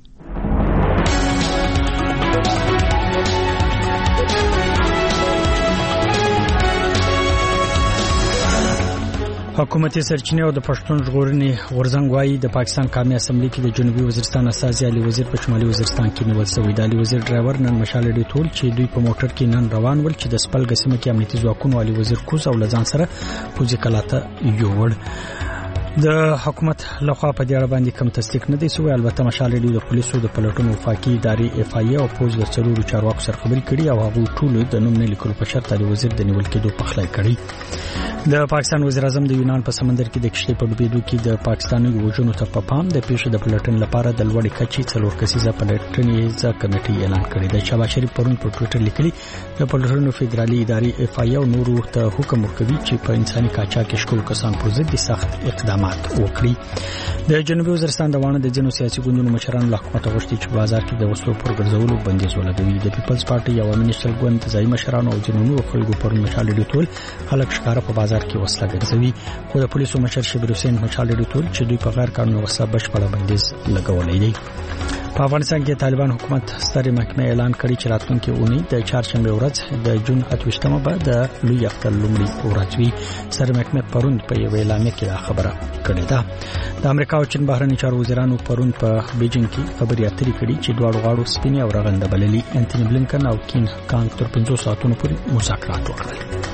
S2: حکومتي سرچینې او د پښتون ژغورنې غورځنګ وايي د پاکستان قومي اسمبلی کې د جنوبي وزیرستان استازي علي وزیر په شمالي وزیرستان کې نیول شوی د علي وزیر ډرایور نن مشال ډی ټول چې دوی په موټر کې نن روان ول چې د سپل قسمه کې امنیتي ځواکونو علي وزیر کوز او لزان سره پوجي کلاته یوړ د حکومت لخوا په دې اړه باندې کوم تصدیق نه دی شوی البته مشال ډی د پولیسو د پلټونو وفاقي ادارې اف آی او پوز د څلورو چارواکو سره خبرې کړي او هغه ټول د نوم نه لیکلو په شرط علي وزیر د نیول کېدو پخلی کړي د پاکستان وزیر اعظم د یونان په سمندر کې د کشتۍ په ډوبېدو کې د پاکستاني وژنو ته په پام د پیښې د پلټن لپاره د لوړې کچې څلور کسیزه پلټنیزه کمیټه اعلان کړی دی شاباش شریف پرون په ټوئیټر لیکلي د پلټنو فدرالي ادارې اف آی او نورو ته حکم ورکوي چې په انساني قاچاق کې شکول کسان پر ضد سخت اقدامات وکړي د جنوبي وزیرستان د وانه د جنو سیاسي ګوندونو مشران له حکومت غوښتي چې بازار کې د وسلو پر ګرځولو بندیز ولګوي د پیپلز پارټي او منیسټر ګوند ځای مشران او جنونو خلکو پر مشال ډی ټول خلک ښکارا په بازار کې وسله ګرځوي خو د پولیسو مشر شبیر حسین مشال ډی ټول چې دوی په غیر قانوني وسله بشپړ بندیز لګولې دي په افغانستان کې طالبان حکومت ستر محکمه اعلان کړی چې راتلونکي اونۍ د چهارشنبه ورځ د جون 28مه به د لوی اختر لومړی ورځ وي ستر محکمه پرون په یو اعلامیه کې خبره کړې ده د امریکا او چین بهرنی چارو وزیرانو پرون په بیجینګ کې خبري اترې کړې چې دواړو غاړو سپینې او رغنده بللي انټونی بلینکن او کین کانګ تر 5 ساعتونو پورې مذاکرات وکړل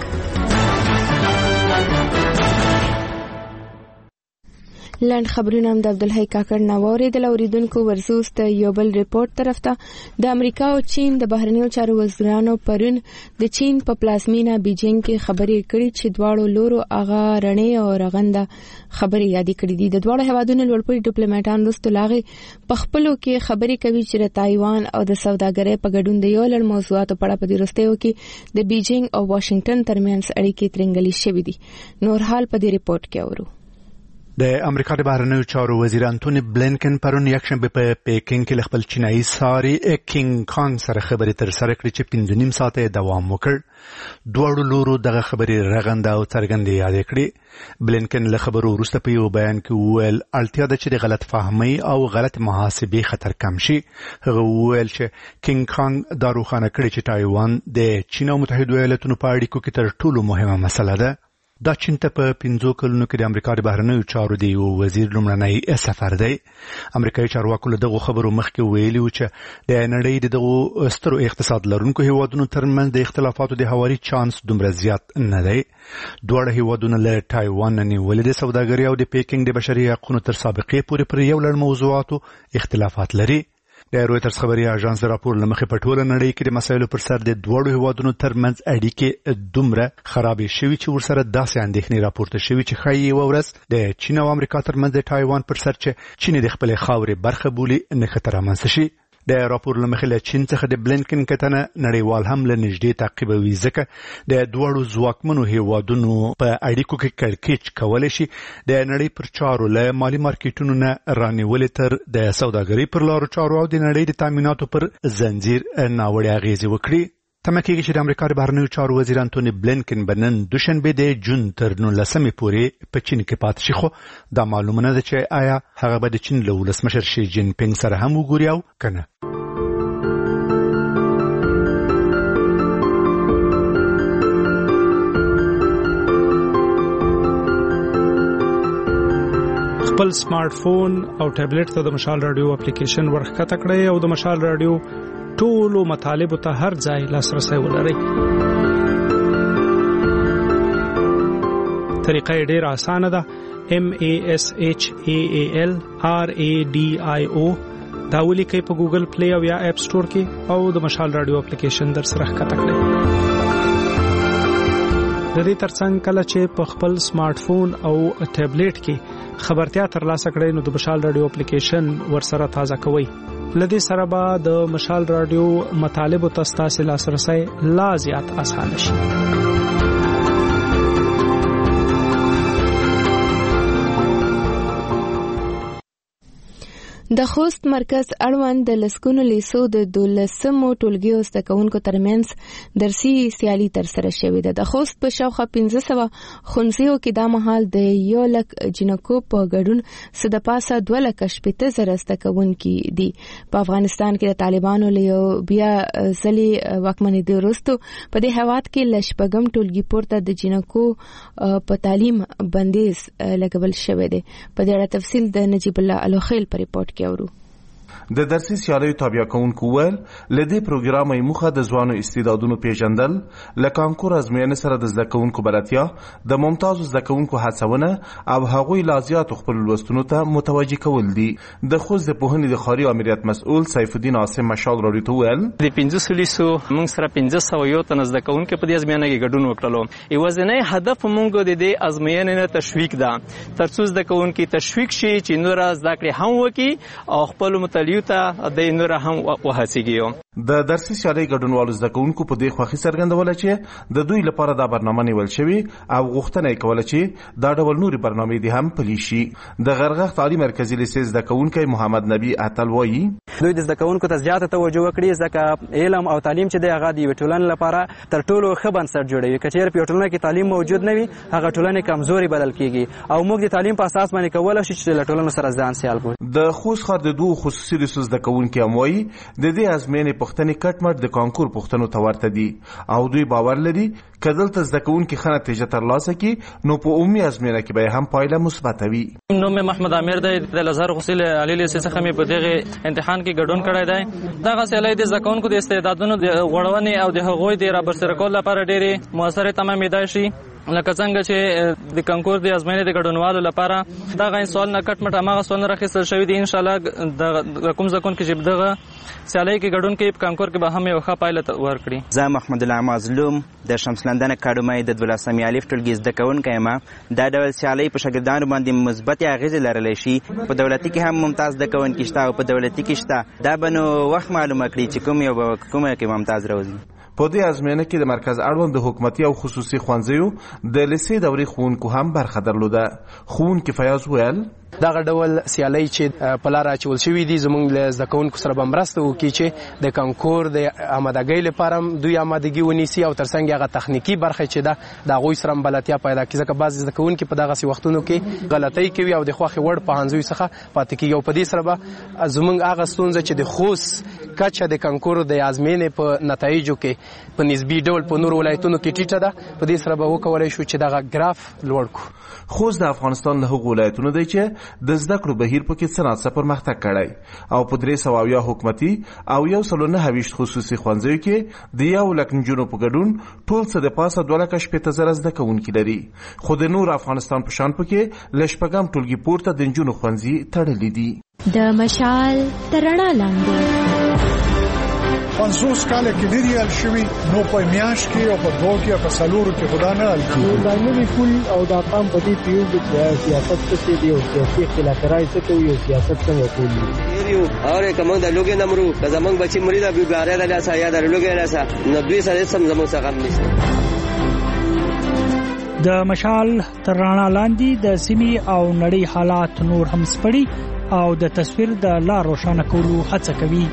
S1: لاند خبرونه هم د عبدالحی کاکړ نووري د اوریدونکو ورزوس ته یو بل ریپورت طرف ته د امریکا او چین د بهرنیو چارو وزیرانو پرون د چین په پلازمینه بیجینګ کې خبرې کړې چې دواړو لورو اغا رڼې او رغنده خبرې یادې کړې دي د دواړو هیوادونو لوړپوړي ډیپلوماټان وروسته لاغې په خپلو کې خبرې کوي چې د تایوان او د سوداګرۍ په ګډون د یو لړ موضوعاتو په اړه په دې وروستیو کې د بیجینګ او واشنگټن ترمنځ اړیکې ترنګلې شوې دي نور حال په دې ریپورت کې اورو
S21: د امریکا د بهرنیو چارو وزیر انټونی بلینکن پرون یکشنبه په پیکینګ کې خپل چینایي ساري کینګ کانګ سره خبرې تر سره کړې چې 5.5 ساعته دوام وکړ دوړو لورو دغه خبرې رغنده او څرګندې یاد کړې بلینکن له خبرو وروسته په یو بیان کې وویل اړتیا ده چې د غلط فهمۍ او غلط محاسبې خطر کم شي هغه وویل چې کینګ کانګ دا روښانه کړی چې تایوان د چین او متحده ایالاتونو په اړیکو کې تر ټولو مهمه مسله ده دا چین ته په 15 کلونو کې د امریکا د بهرنیو چارو دی او وزیر لومړنی سفر دی امریکایي چارواکو له دغه خبرو مخکې ویلي و چې د نړۍ د دغه سترو اقتصاد لرونکو هیوادونو ترمنځ د اختلافاتو د هواري چانس دومره زیات نه دی دوه هیوادونه له تایوان نه نیولې د سوداګرۍ او د پیکینګ د بشري حقوقو تر سابقې پورې پر یو لړ موضوعاتو اختلافات لري د رويټرز خبري اژانس راپور لمخې په ټوله نړۍ کې د مسایلو پر سر د دوړو هیوادونو ترمنځ اړیکې دومره خرابې شوي چې ورسره داسې اندېښنې راپورته شوي چې ښایي یوه ورځ د چین او امریکا ترمنځ د تایوان پر سر چې چین د خپلې خاورې برخه بولي نښته رامنځته شي د راپور لمخې له چین څخه د بلینکن کتنه نړیوال هم له نږدې تعقیبوي ځکه د دوړو ځواکمنو هیوادونو په اړیکو کې کړکېچ کولی شي د نړۍ پر چارو له مالي مارکیټونو نه رانیولې تر د سوداګرۍ پر لارو چارو او د نړۍ د تامیناتو پر زنجیر ناوړه اغیزې وکړي تمه کېږي چې د امریکا د بهرنیو چارو وزیر انټونی بلینکن به نن دوشنبه د جون تر 19 پورې په چین کې پاتې شي خو دا معلومه نه ده چې آیا هغه به د چین له ولسمشر شي جین پینګ سره هم وګوري او کنه
S5: خپل سمارټ فون او ټابلیټ ته د مشال رادیو اپلیکیشن ورخکته کړئ او د مشال رادیو ټولو مطالبه ته هر ځای لاسرسي ولرئ. طریقه ډېر اسانه ده. MASHAALRADIO دا ولیکئ په ګوګل پلی او یا اپ سٹور کې او د مشال رادیو اپلیکیشن در سره ښکته کړئ. د دې ترڅنګ کله چې په خپل سمارټ فون او ټابلیټ کې خبرتیا ترلاسه کړئ نو د مشال رادیو اپلیکیشن ورسره تازه کوئ. لدې سره به د مشال رادیو مطالب او تاسو لاسرسي لا زیات اسانه شي.
S1: د خوست مرکز اړوند د لسګونو لیسو د 12مو ټولګیو زده کوونکو ترمنځ درسي سیالي ترسره شوې ده. د خوست په شاوخوا 1500 ښوونځیو کې دا مهال د 100,000 جنکو په ګډون څه د پاسه 2,50,000 زده کوونکي دي. په افغانستان کې د طالبانو له بیا ځلې واکمنېدو وروسته په دې هیواد کې لشپږم ټولګي پورته د جنکو په تعلیم بندیز لګول شوی دی. په دې اړه تفصیل د نجیب الله الوخیل په ریپورت کې اورو.
S22: د درسي سیالیو تابع کوونکو ول لدې پروګرامي مخه د ځوانو استعدادونو پیژندل، لکانکور ازموینې سره د زده کوونکو بلدتیا، د ممتازو زده کوونکو هڅونه او هغوی لازیات خپل لوستونو ته متوجي کول دي. د خوست د پوهنې د خاري امریت مسؤل سیف الدین عاصم مشال رادیو ته ول
S23: د 15 لیسو موږ سره 1500 تن زده کوونکو په دې ازموینه کې ګډون وکړلو. یوازینی هدف موږ د دې ازموینې نه تشویق ده ترڅو زده کوونکو تشویق شي چې نور زده کړې هم وکړي او خپل مطالعه ته د نور هم وهڅيږي.
S22: د درسي سیالۍ ګډونوالو زده کوونکو په دې خوښي څرګندوله چې د دوی لپاره دا برنامه نیول شوی او غوښتنه یې کوله چې دا ډول نوري برنامې دي هم پلي شي. د غرغښ تعلیم مرکزي لیسې زده کوونکی محمد نبی اتل وایي
S24: دوی د زده کوونکو ته زیاته توجه وکړي ځکه علم او تعلیم چې د هغه د ټولنې لپاره تر ټولو ښه بنسټ جوړوي. که چېرې په ټولنه کې تعلیم موجود نه وي هغه ټولنه کمزوري بدل کیږي او موږ د تعلیم په اساس باندې کولای شو چې له ټولنې سره ځان سیال کړو.
S22: د خوست ښار د دوه خصوصي لیسو زده کوونکي هم وایي د دې ازموینې پوښتنې کټ مټ د کانکور پوښتنو ته ورته دي او دوی باور لري که دلته زده کوونکي ښه نتیجه ترلاسه کړي نو په عمومي ازموینه کې به هم پایله مثبت وي.
S23: نوم محمد امیر دی د لزار خصوصي عالی لیسې څخه مې په دغه امتحان کې ګډون کړی دی. دغه سیالۍ د زده کوونکو د استعدادونو د غوړونې او د هغوی د رابرسېره کولو لپاره ډېرې مؤثرې تمامېدای شي. لکه څنګه چې د کانکور د ازموینې د ګډونوالو لپاره دغه سوال نه کټ مټ هغه سوال راخیستل شوی دی. ان شاء الله د کوم ځکون کې چې دغه سیالۍ کې ګډون کې کانکور کې به هم یو ښه پایله ورکړي.
S25: زه محمد الله مظلوم د شمس لندن اکاډمۍ د 12 الف ټولګي زده کوونکی یم. دا ډول سیالۍ په شاګردانو باندې مثبت اغیزې لرلی شي. په دولتي کې هم ممتاز زده کوونکي شته او په دولتي کې شته. دا به نو وخت معلومه کړي چې کومه کې ممتاز راوځي.
S22: په دې ازموینه کې د مرکز اړوند د حکومتي او خصوصي ښوونځیو د لیسې دورې ښوونکو هم برخه درلوده. ښوونکي فیاض ویل
S26: دغه ډول سیالۍ چې په لاره اچول شوي دي زموږ له زده کوونکو سره به مرسته وکړي چې د کانکور د آمادګۍ لپاره دوی آمادګي ونیسي او ترڅنګ هغه تخنیکي برخه چې ده د هغوی سره بلدتیا پیدا کړي ځکه بعضې زده کوونکي په دغسې وختونو کې غلطۍ کوي او د خوښې وړ پوهنځیو څخه پاتې کېږي او په دې سره به زموږ هغه ستونزه چې د خوست کچه د کانکور د ازموینې په نتایجو کې په نسبي ډول په نورو ولایتونو کې ټیټه ده. په دې سره به وکولی شو چې دغه ګراف لوړ کړو.
S22: خوست د افغانستان له هغو ولایتونو دی چې د زده کړو بهیر پکې څه ناڅه پرمختګ کړی او په 300 حکومتي او 129 خصوصي ښوونځیو کې د 100,000 نجونو په ګډون ټول څه د پاسه 2,50,000 زده کوونکي لري. خو د نور افغانستان په شان پکې له شپږم ټولګي پورته د نجونو ښوونځي تړلي دي.
S27: د مشال تر رڼا لاندې
S28: 50 کال کې لري شوی نو په میاش کې او په دوه کې په سلورو کې خدا نه الکو دا نوې کول او دا قام په دې پیو کې سیاست څه دی او سیاسي اختلافات څه کوي او سیاست څنګه کوي
S29: یو اور کوم د لوګي نمرو زمنګ بچی مرید ابي باره د لاسه یا د لوګي لاسه نو دوی سره سم زمو څنګه نشي.
S2: د مشال تر رڼا لاندې د سیمې او نړۍ حالات نور هم سپړي او د تصویر د لار روښانه کولو هڅه کوي.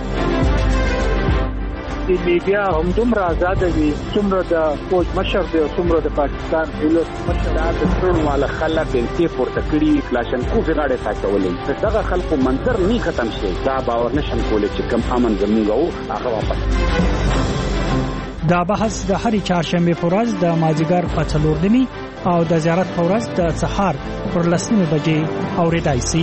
S28: میډیا هم دومره آزاد دي څومره د فوج مشر دی څومره د پاکستان دولت مشر د ټول مال خلک انتي پورته کړي کلاشنکوف غاړه تاچولې دغه خلکو منظر نه ختم شي. دا باور نشم کولای چې کم امن زموږ او هغه واپس.
S2: دا بحث د هرې چهارشنبه په ورځ د مازیګر په 4 نیمه او د زیارت په ورځ د سهار پر 10 بجې اوریدای شي.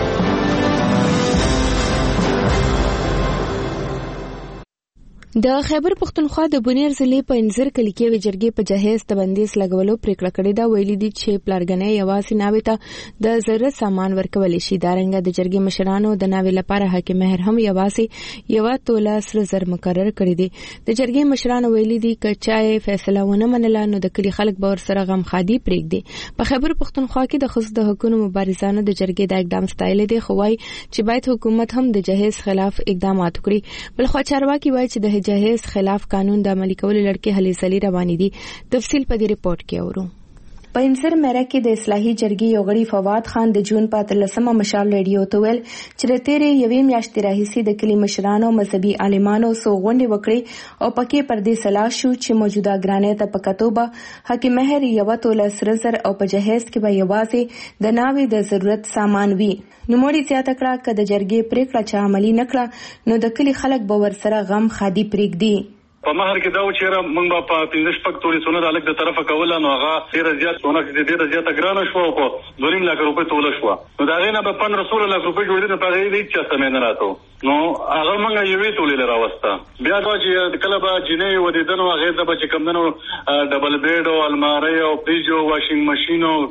S1: د خیبر پختونخوا د بونیر ضلع په انځر کلی کې د جرګې په جهیز د بندیز لګولو پریکړه کړې ده. ویلي دي چې پلارګنې یوازې ناوې ته د ضرورت سامان ورکول شي. دارنګه د جرګې مشرانو د ناوې لپاره حاکم مهر هم یوازې 1 توله سره زر مقرر کړی دی. د جرګې مشرانو ویلي دي چې چا فیصله ونه منله نو د کلی خلک به ورسره غم خادي پرېږدي. په خیبر پختونخوا کې د ښځو د حقوقو مبارزانو د جرګې د اقدام ستایل دي، خو وايي چې باید حکومت هم د جهیز خلاف اقدامات وکړي. بلخو چارواکي وايي چې د جهیز خلاف قانون د عملي کولو لړۍ هلې ځلې روانې دي. تفصیل په دې ریپورت کې اورو. په انځر مېره کې د اصلاحي جرګې یو غړي فواد خان د جون په 13مه مشال ریډیو ته ویل چې د تیرې یوې میاشتې راهیسې د کلي مشرانو مذهبي عالمانو سو غونډې وکړې او پکې پر دې سلا شو چې موجوده ګرانې ته په کتوبه حاکم مهر 1 توله سره زر او په جهیز کې به یوازې د ناوې د ضرورت سامان وي. نوموړي زیاته کړه چې د جرګې پریکړه چې عملي نکړه نو د کلي خلک به ورسره غم خادي پرېږدي.
S6: په مهر کې دا و چې موږ په 15 شپږ توري سونه د الګ د طرفه کوله نو هغه ډیر زیات سونه چې ډیر زیات ګرانه شو او په 2 لک روپۍ توله شو. نو دا غینه په 15 لک روپۍ جوړې په غیر هیڅ څه مې نه راتو. نو هغه موږ یوې تولې راوسته. بیا دا چې کله به جنې ودیدنو هغه د بچ کمندنو ډبل بیډ او الماری او فریج او واشینګ ماشین او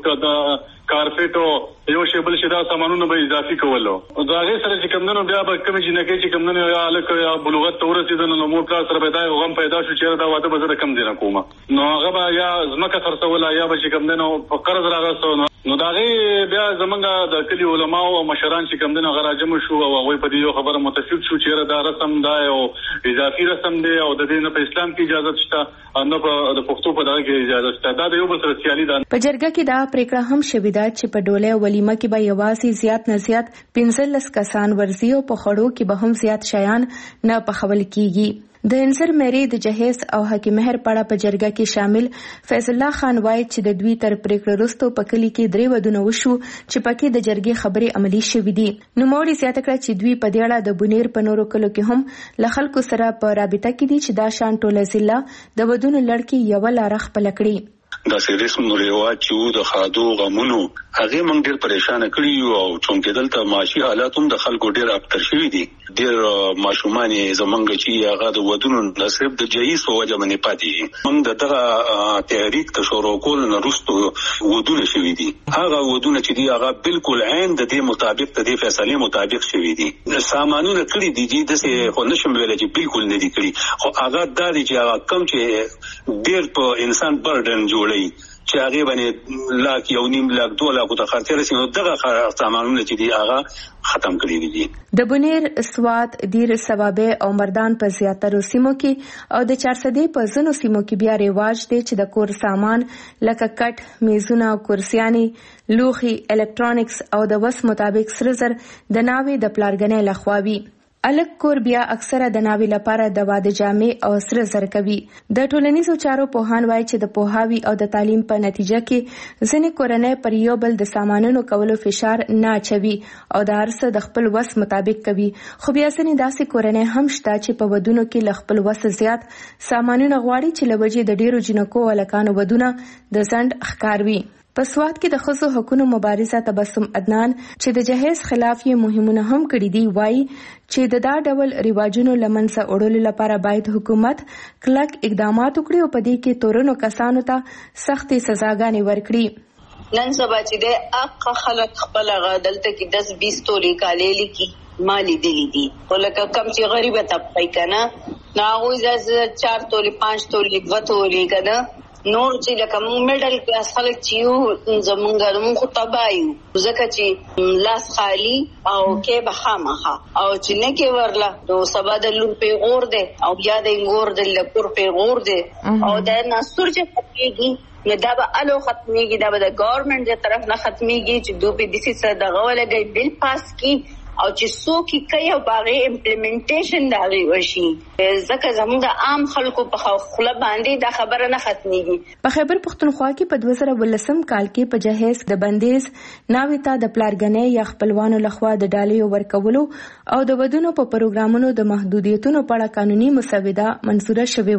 S6: کارپټ او یو شی بل شي دا سامانونه به اضافي کولو. دا هغه سره چې کمندنو بیا به کوم جنې چې کمندنو یا الک یا بلوغت تورسیدنه نو مور کار سره به دا غم پیدا شو چې دا واده به زره کم دینه کومه. نو هغه به یا زمکه خرڅوله یا به چې کمندنو په قرض راغسو. نو دا بیا زمونږ د کلی علما او مشران چې کمندنو غراجم شو او هغه په دې خبره متفق شو چې دا رسم دا او اضافي رسم دی او د دې نه په اسلام کې اجازه شته نه په د پښتو په دغه کې اجازه شته. دا د یو بل سره سیالي ده. په
S1: جرګه کې دا پریکړه هم شوې ده چې په ډوله ولیمه کې به یوازې زیات نه زیات 15 کسان ورزي او په خړو کې به هم زیات شیان نه پخول کیږي. د انځر مېرې د جهیز او حاکم مهر پړه په جرګه کې شامل فیض الله خان وایي چې د دوی تر پریکړې وروسته په کلی کې 3 ودونه وشو چې پکې د جرګې خبرې عملی شوې دي. نوموړي زیاته کړه چې دوی په دې اړه د بونیر په نورو کلو کې هم له خلکو سره په رابطه کې دي چې دا شان ټوله ضلع د ودونو لړۍ یو لار خپل کړي.
S7: دا رسم رواج چې د خادو غمونو هغه موږ ډیر پریشان کړی او چونکې دلته معاشي حالات هم د خلکو ډیر اکثر شوي دي. ډیر ماشومان زمونږ چې هغه د ودونو نصیب د جهیز په وجه باندې پاتې موږ دغه تحریک ته شروع کول نه وروسته ودونه شوي دي. هغه ودونه چې دی هغه بالکل عین د دې مطابق د دې فیصله مطابق شوي دي. سامانونه کړی دي د خو نشم ویل چې بالکل نه دي کړی خو هغه د دې چې کم چې ډیر په انسان برډن جوړي چې هغه باندې لاک 1.5 لاک 2 لاک ته خرڅ رسي نو دغه سامانونه چې دی هغه ختم کړی دي.
S1: د بونیر سوات دیر ثوابه او مردان په زیاترو سیمو کې او د 400 په زنو سیمو کې بیا ریواج دی چې د کور سامان لکه کټ میزونه کرسیاني لوخي الکترونکس او د وس مطابق سره زر د ناوې د پلارګنې لخواوي. الک کور بیا اکثره د ناوې لپاره د واده جامې او سره زر کوي. د ټولنیزو چارو پوهان وایي چې د پوهاوي او د تعلیم په نتیجه کې ځینې کورنۍ پر یو بل د سامانونو کولو فشار نه اچوي او د هر څه د خپل وس مطابق کوي. خو بیا ځینې داسې کورنۍ هم شته چې په ودونو کې له خپل وس زیات سامانونه غواړي چې له وجې د ډیرو جنکو او هلکانو ودونه د ځنډ ښکار وي. په سوات کې د ښځو حقوقو مبارزه تبسم عدنان چې د جهیز خلاف یې مهمونه هم کړي دي وایي چې د دا ډول ریواجونو لمنځه وړلو لپاره باید حکومت کلک اقدامات وکړي او په دې کې تورنو کسانو ته سختې سزاګانې ورکړي.
S8: نن سبا چې د اق خلک خپل غدلته کې 10-20 تولې کالې لیکي مالی دلی دي ولکه کم چې غریبه طبقه کنه ناغوی ز 4 تولې 5 تولې 2 تولې کنه نور چې لکه میډل کلاس خلک چې یو زمونږ خو تبایو ځکه چې لاس خالی او کې به خامخه او چې نه کې ورلا نو سبا د لور په غور دي او بیا د انګور د لپور په غور دي او د ناسور چې ختميږي نو دا به الو ختميږي دا به د ګورنمنت د طرف نه ختميږي چې دوی په دې څه دغه ولګي بل پاس کی او چې څوک کوي او باغې امپلیمنټیشن داغي وشي ځکه زموږ د عام خلکو په خله باندې دا خبره نه ختميږي.
S1: په خیبر پختونخوا کې په 2018 کال کې په جهیز د بندیز ناوې ته د پلارګنې یا خپلوانو لخوا د ډالۍ ورکولو او د ودونو په پروګرامونو د محدودیتونو په اړه قانوني مسوده منزوره شوې و.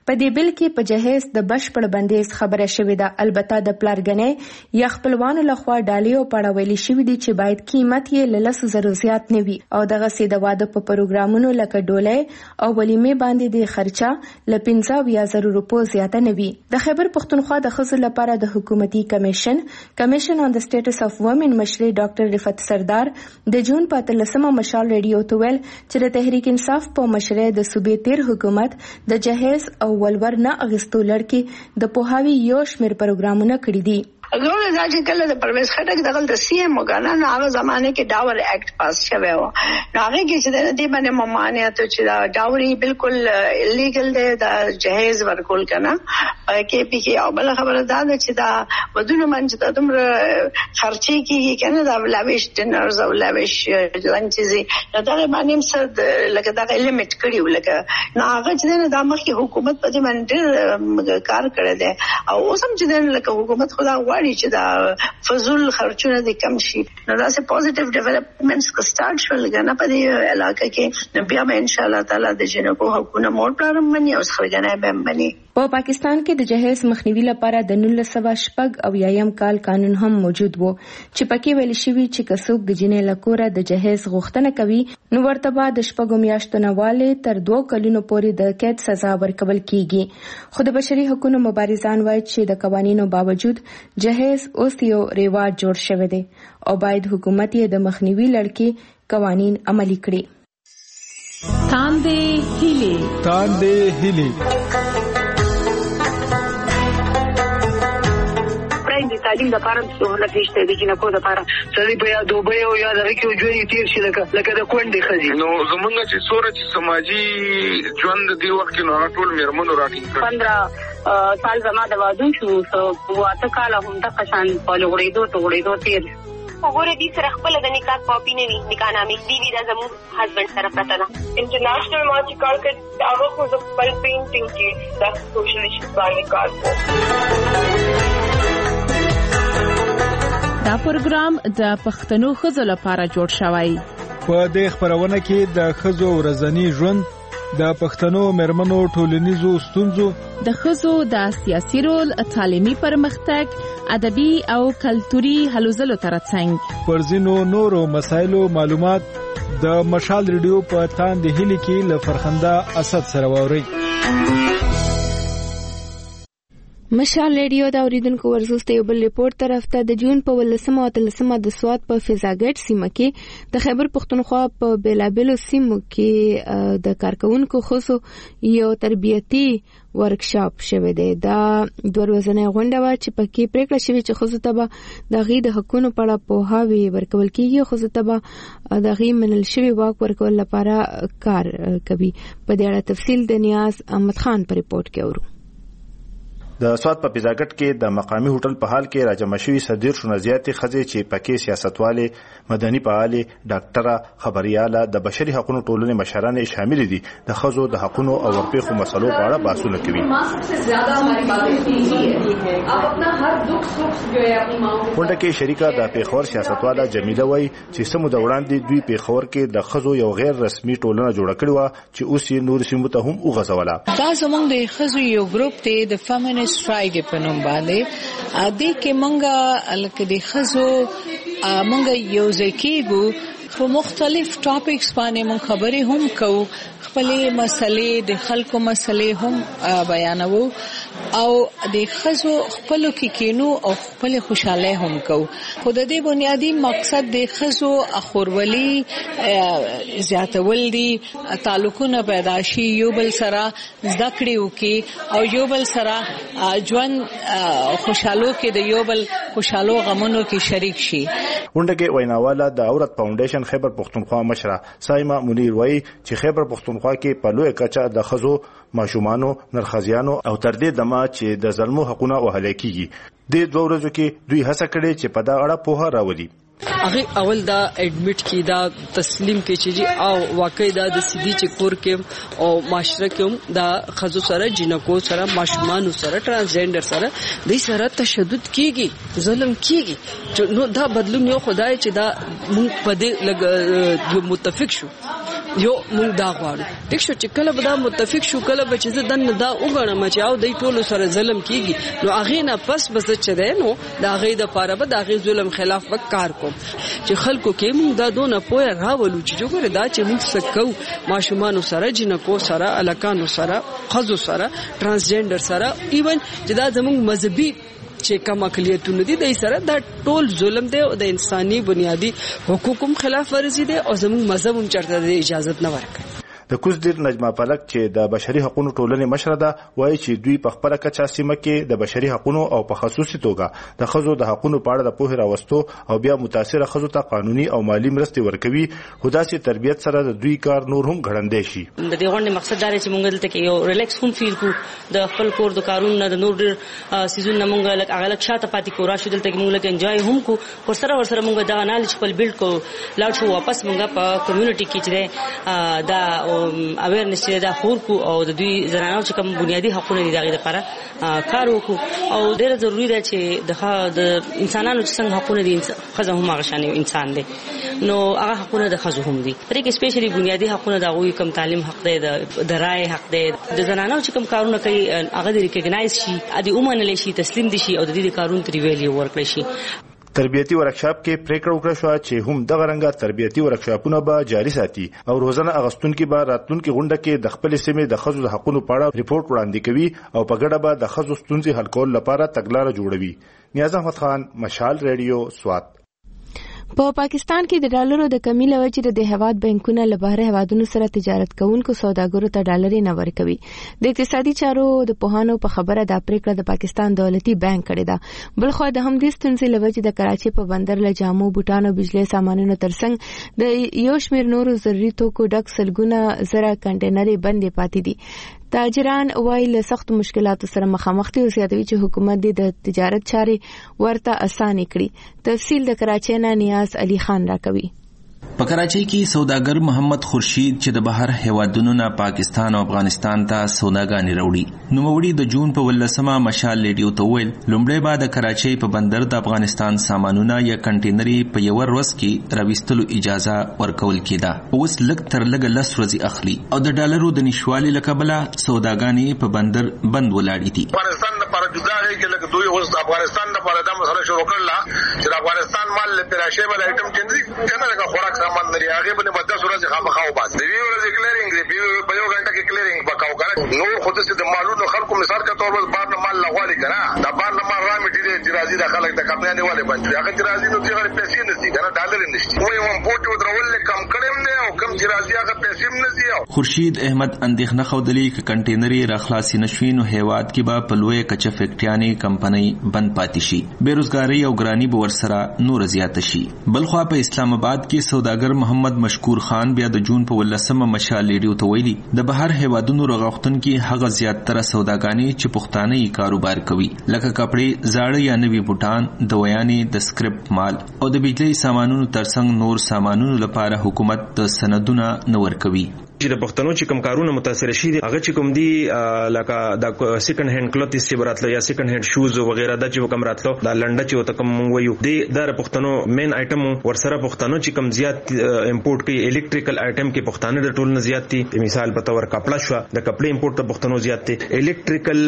S1: په دې بل کې په جهیز د بشپړ بندیز خبره شوې ده. البته د پلارګنې یا خپلوانو لخوا ډالۍ په ویلي شوې دي چې باید قیمت یې له 100,000 زیات نه وي او دغه سي د واده په پروګرامونو لکه ډولۍ او ولیمې باندې د خرچه له 15,000 روپیو زیاته نه وي. د خیبر پښتونخوا د ښځو لپاره د حکومتي کمیشن on the status of women مشر ډاکټر رفعت سردار د جون په 13 مشال ریډیو ته ویل چې د تحریک انصاف په مشرۍ د صوبې تیر حکومت د جهیز او ولور نه اغستو لړکې د پوهاوی یو شمېر پروګرامونه کړي دي.
S4: غوړه دا چې کله د پرویز خټک دغه د سی ایم وګانا هغه زمانه کې ډاور اکټ پاس شوی و. هغه کې چې د دې باندې ممانعت چې دا ډاوري بالکل الیګل دی د جهیز ورکول کنه کې پی کې او بل خبره دا چې دا ودونه منځ ته دومره خرچي کیږي کنه دا لاویش ډینرز او لاویش لنچز دا باندې څه لکه دا لیمټ کړیو لکه نه هغه چې دا مخکې حکومت په دې باندې کار کړی دی او اوس هم چې لکه حکومت خدا چې دا فزول خرچونه دي کم شي نو دا سه پوزټیو ډیولپمنټس کو سٹارټ شول غنا په دې علاقې کې بیا به ان شاء الله تعالی د جنکو حقوقونه مور پرم مني او خلګنه به مني.
S1: په پاکستان کې د جهیز مخنیوي لپاره د 1900 کال قانون هم موجود وو چې پکې ویل شوی چې کڅوک د جنې لکوره د جهیز غوښتنه کوي نو ورته بعد د شپږو میاشتو نه والي تر 2 کلونو پورې د قید سزا ورکول کیږي. خو د بشري حقوقو مبارزان وایي چې د قوانینو باوجود جهیز اوس یو ریواج جوړ شوی دی او باید حکومت یې د مخنیوي لړکې قوانین عملي کړي.
S5: تاندې هیلي
S4: د تعلیم د پاره سہولت نشته د جنکو د پاره سړي په یاد دوبه او یاد راکې ژوند تیر شي لکه د کونډې خزي
S9: نو زمونږ چې سورج سماجی ژوند دی وخت نو ټول میرمنو راټینګ
S4: 15 سال زما د وادو شو واته کال هم د قشان په لغړېدو تیر
S10: وګوره دې سره خپل د نکاح کاپی نه وي نکاح نامې بیبي دا زموږ هسبند سره پراته ده. انټرنیشنل ما چې کار کړ هغه خو د خپل پینټینګ کې د سوشل ایشوز باندې کار کوي.
S11: دا پروګرام د پښتنو ښځو لپاره جوړ شوی.
S5: په دې خبرونه کې د ښځو ورځنی ژوند د پښتنو مرمنو ټولنیزو ستونزو
S11: د ښځو د سیاسي رول تعلیمي پرمختګ ادبي او کلتوري هلو ځلو ترڅنګ
S5: پر ځینو نورو مسایلو معلومات د مشال ریډیو په تاندې هیلي کې له فرخنده اسد سره ووري.
S1: مشال ریډیو دا اوریدونکو ورزوسته یو بل ریپورت طرف ته د جون په 13 او 13 د سواد په فضاګټ سیمه کې د خیبر پښتونخوا په بیلابلو سیمو کې د کارکونکو خصو یو تربیتی ورکشاپ شوه دی. دا دوه ورځې غونډه وا چې پکې پریکړه شوه چې خصو ته د غي د حقونو په اړه پوهاوی ورکول کیږي خصو ته د غي منل شوی واک ورکول لپاره کار کوي. په دې اړه تفصیل د نیاز احمد خان په ریپورت کې اورو.
S12: د سواد په پیزاګټ کې د مقامی هوټل په حال کې راجمع شوی صدر شو نزياتي خزې چې پکې سیاستواله مدني فعال ډاکټره خبرياله د بشري حقوقو ټولنې مشران شامل دي. د خزو د حقوقو او ورپېخو مسلو په اړه بحثونه کوي. ونده کې شریکه د پیښور سیاستواله جمیله وای چې سمو د وړاندې دوی پیښور کې د خزو یو غیر رسمي ټولنه جوړ کړې و چې اوس یې نور سیمو ته هم وغځوله.
S13: دا زموږ د خزو یو ګروپ دی د فیمینست سترایګ په نوم باندې ا دې کې مونږه لکه د خزو مونږ یو ځکیګو په مختلف ټاپکس باندې مونږ خبرې هم کوو خپلې مسلې د خلکو مسلې هم بیانوو او د خزو خپلو کې کینو او خپل خوشاله هم کوو. خو د دې بنیادی مقصد د خزو اخورولي زیاتول دي تعلقونه پیدا شي یو بل سره زده کړې وکي او یو بل سره ژوند خوشالو کې د یو بل خوشالو غمونو کې شریک شي.
S12: ونده کې ویناواله د عورت فاونډیشن خیبر پښتونخوا مشره سایما منیر وای چې خیبر پښتونخوا کې په لوی کچا د خزو ماشومانو نرخزیانو او تر دې دمه چې د ظلمو حقونه وهل کیږي. د دوه ورځو کې دوی هڅه کړې چې په دا اړه پوهه راولي.
S14: هغه اول دا اډمیټ کی دا تسلیم کې چې او واقعي دا د سیدی چې کور کې او معاشره کې دا خزو سره جنکو سره ماشومان سره ترانسجنډر سره د سره تشدد کیږي ظلم کیږي نو دا بدلون یو خدای چې دا موږ په دې لګ متفق شو یو موږ دا غواړو ټیک شو چې کله به دا متفق شو کله به چې دنه دا وګڼم چې او دای ټول سره ظلم کیږي نو هغه نه پس بس چې ده نو دا غي د پاره به دا غي ظلم خلاف وکړ کوم چې خلکو کې موږ دا دونه پوهه راولو چې جوړه دا چې موږ سکو ماشومان سره جنکو سره الکانو سره خزو سره ترانسجنډر سره ایون چې دا زموږ مذهبي چې کوم اقلیتونه دي د سره دا ټول ظلم دی او د انساني بنیادی حقوقو خلاف ورزي دي او زموږ مذهب هم چرته د اجازه نه ورکړي
S12: د کوزدیر نجمه فلک چې د بشري حقوقو ټولنې مشره ده وایي چې دوی په خپل کچا سیمه کې د بشري حقوقو او په خصوصي توګه د خزو د حقوقو په اړه د پوهه راوستو او بیا متاثره خزو ته قانوني او مالی مرستې ورکوي هداسي تربيت سره د دوی کار نور هم غړندې شي
S3: د دې غونډې مقصد دا دی چې موږ دلته کې یو ریلیکس هم فیل کو د خپل کور د کارونو د نور سيزون موږ لکه هغه لک شاته پاتې کورا شو دلته کې موږ لکه انجوای هم کو ورسره موږ دا نالج خپل بیلډ کو لاړ شو واپس موږ په کمیونټي کې چې دا اویرنس دا خورکو او د دوی زنانو چې کوم بنیادی حقوق دي دغه لپاره کار وکړو او ډېر ضروری ده چې د انسانانو چې څنګه حقوق دي خزه هم هغه شان انسان دي نو هغه حقوق د خزو هم دي پرې کې سپیشلی بنیادی حقوق د غوي کم تعلیم حق دی د رائے حق دی د زنانو چې کوم کارونه کوي هغه ریکګنایز شي ادي اومنل شي تسلیم دي شي او د دې کارون تری ویلی ورکړي شي
S12: تربیتی ورکشاپ کې پریکړه وکړه شو چې هم دغه رنګه تربیتی ورکشاپونه به جاري ساتي او روزانه اغستونکو به راتلونکو غونډه کې د خپل سیمې د خزو د حقوقو په اړه ریپورت وړاندې کوي او په ګډه به د خزو ستونزې حل کول لپاره تګلارې جوړوي نیاز احمد خان مشال ریډیو سوات
S1: په پاکستان کې د ډالرو د کمی له وجې د هیواد بانکونه له بهر هیوادونو سره تجارت کوونکو سوداګرو ته ډالر نه ورکوي د اقتصادي چارو د پوهانو په خبره د پریکړه د پاکستان دولتي بانک کړی دا بلخو د همدې ستونزې له وجې د کراچي په بندر له جامو بوټانو بجلی سامانونو ترڅنګ د یو شمېر نورو ضروري توکو ډک سلګونه زره کنټینرې بندې پاتې دي تاجران وايي له سخت مشکلاتو سره مخامخ دي او زیاتوي چې حکومت د تجارت چارې ورته اسانه کړي تفصیل د کراچي نه نیاز علي خان راکوي
S15: په کراچۍ کې سوداګر محمد خورشید چې د بهر هیوادونو نه پاکستان او افغانستان ته سوداګانې راوړي نوموړي د جون په 18مه مشال ریډیو ته ویل لومړی به د کراچۍ په بندر د افغانستان سامانونه یا کنټینرې په یو ورځ کې راوستلو اجازه ورکول کېده اوس لږ تر لږه 10 ورځې اخلي او د ډالرو د نشوالي له کبله سوداګانې په بندر بند ولاړې دي
S9: افغانستان لپاره جدا دی چې لکه دوی اوس افغانستان لپاره دا مسله شروع کړل چې افغانستان مال له پراشیبل آیټم چندري کنه لکه خوراک سامان لري هغه باندې په 10 ورځې خامخا وباس دی ورځې کلیرینګ دی په یو غنټه کې کلیرینګ وکاو کنه نور خود څه د مالونو خلکو مثال کا تور بار نه مال لغوالي کنه دا بار نه مال را میټی دی راځي د خلک د کمپنۍ والے باندې هغه راځي نو چې پیسې نشي کنه ډالر نشي نو هم پورټ ودرول کم کړم نه او کم چې راځي هغه پیسې نشي
S15: خورشید احمد اندېښنه خودلی ک کنټینري راخلاصي نشوي نو هیواد کې به په لوی کچه فیکټریانې کمپنۍ بند پاتې شي بیروزګاری او ګرانی به ورسره نور زیات شي بلخو په اسلام آباد کې سوداګر محمد مشکور خان بیا د جون په 18مه مشال ریډیو ته ویلي د بهر هیوادونو رغښتونکو هغه زیاتره سوداګانې چې پښتانه یې کاروبار کوي لکه کپڑے زاړه یا نوي بوټان دوايانې د سکرپ مال او د بجلی سامانونو ترڅنګ نور سامانونو لپاره حکومت د سندونه نه ورکوي
S16: چې د پښتنو چې کوم کارونه متاثر شي هغه چې کوم دي لکه د سیکنډ هاند کلوتس چې براتلو یا سیکنډ هاند شوز وغیرہ د چې کوم راتلو د لنډه چې وته کوم ویو د پښتنو مین آیټم ورسره پښتنو چې کوم زیات امپورټ کوي الکتریکل آیټم کې پښتانه د ټول نه زیات دي مثال په تور کپڑا شو د کپڑے امپورټ ته پښتنو زیات دي الکتریکل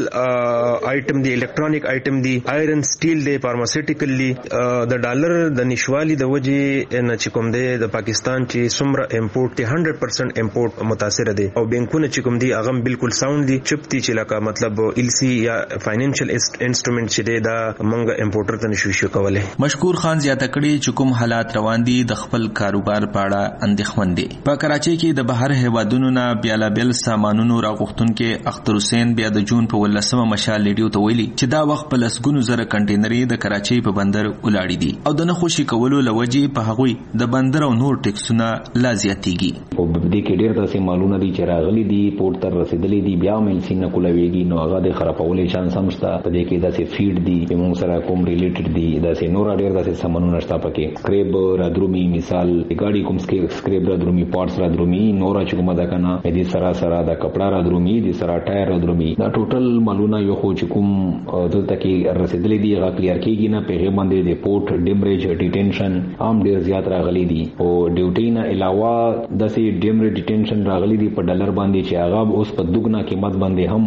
S16: آیټم دي الکترونیک آیټم دي آیرن سټیل دي فارماسیوټیکل دي د ډالر د نشوالي د وجې نه چې کوم دي د پاکستان چې څومره امپورټ دي 100% امپورټ متاثر دي او بانکونه چې کوم دي هغه بالکل ساوند دي چپتي چې لکه مطلب ایلسی یا فاینانشل انسټرومنټ چې دی دا منګ امپورټر ته نشوي شو کولای
S15: مشکور خان زیاته کړي چې کوم حالات روان دي د خپل کاروبار په اړه اندېښمن دي په کراچۍ کې د بهر هیوادونو نه بیلابل سامانونو راغښتونکو اختر حسین بیا د جون په 18مه مشال ریډیو ته ویلي چې دا وخت په لسګونو زره کنټینرې د کراچۍ په بندر ولاړې دي او د نخوشي کولو لوجې په هغوی د بندر او نور ټیکسونه لا زیاتېږي
S17: په دې کې ډېر داسې مالونه دي چې راغلي دي پورت تر رسیدلي دي بیا ملسین نه کولويږي نو هغه د خرابولې شانس هم شته. په دې کې داسې فیډ دي چې موږ سره کوم ریلیټډ دي داسې نور ډېر داسې سامانونه شته پکې. سکریب را درومي مثال ګاډي کوم سکریب را درومي پارټس را درومي نور چې کومه ده کنه دې سره د کپڑا را درومي دې سره ټایر را درومي دا ټوټل مالونه یو خو چې کوم دلته کې رسیدلي دي هغه کلیر کیږي نه. په باندې د پورت ډیمریج ډیټینشن عام ډیر زیات راغلي دي او ډیوټي نه علاوه داسې ډیمریج ډیټینشن راغلي دي په ډالر باندې چې هغه اوس په دوګنا قیمت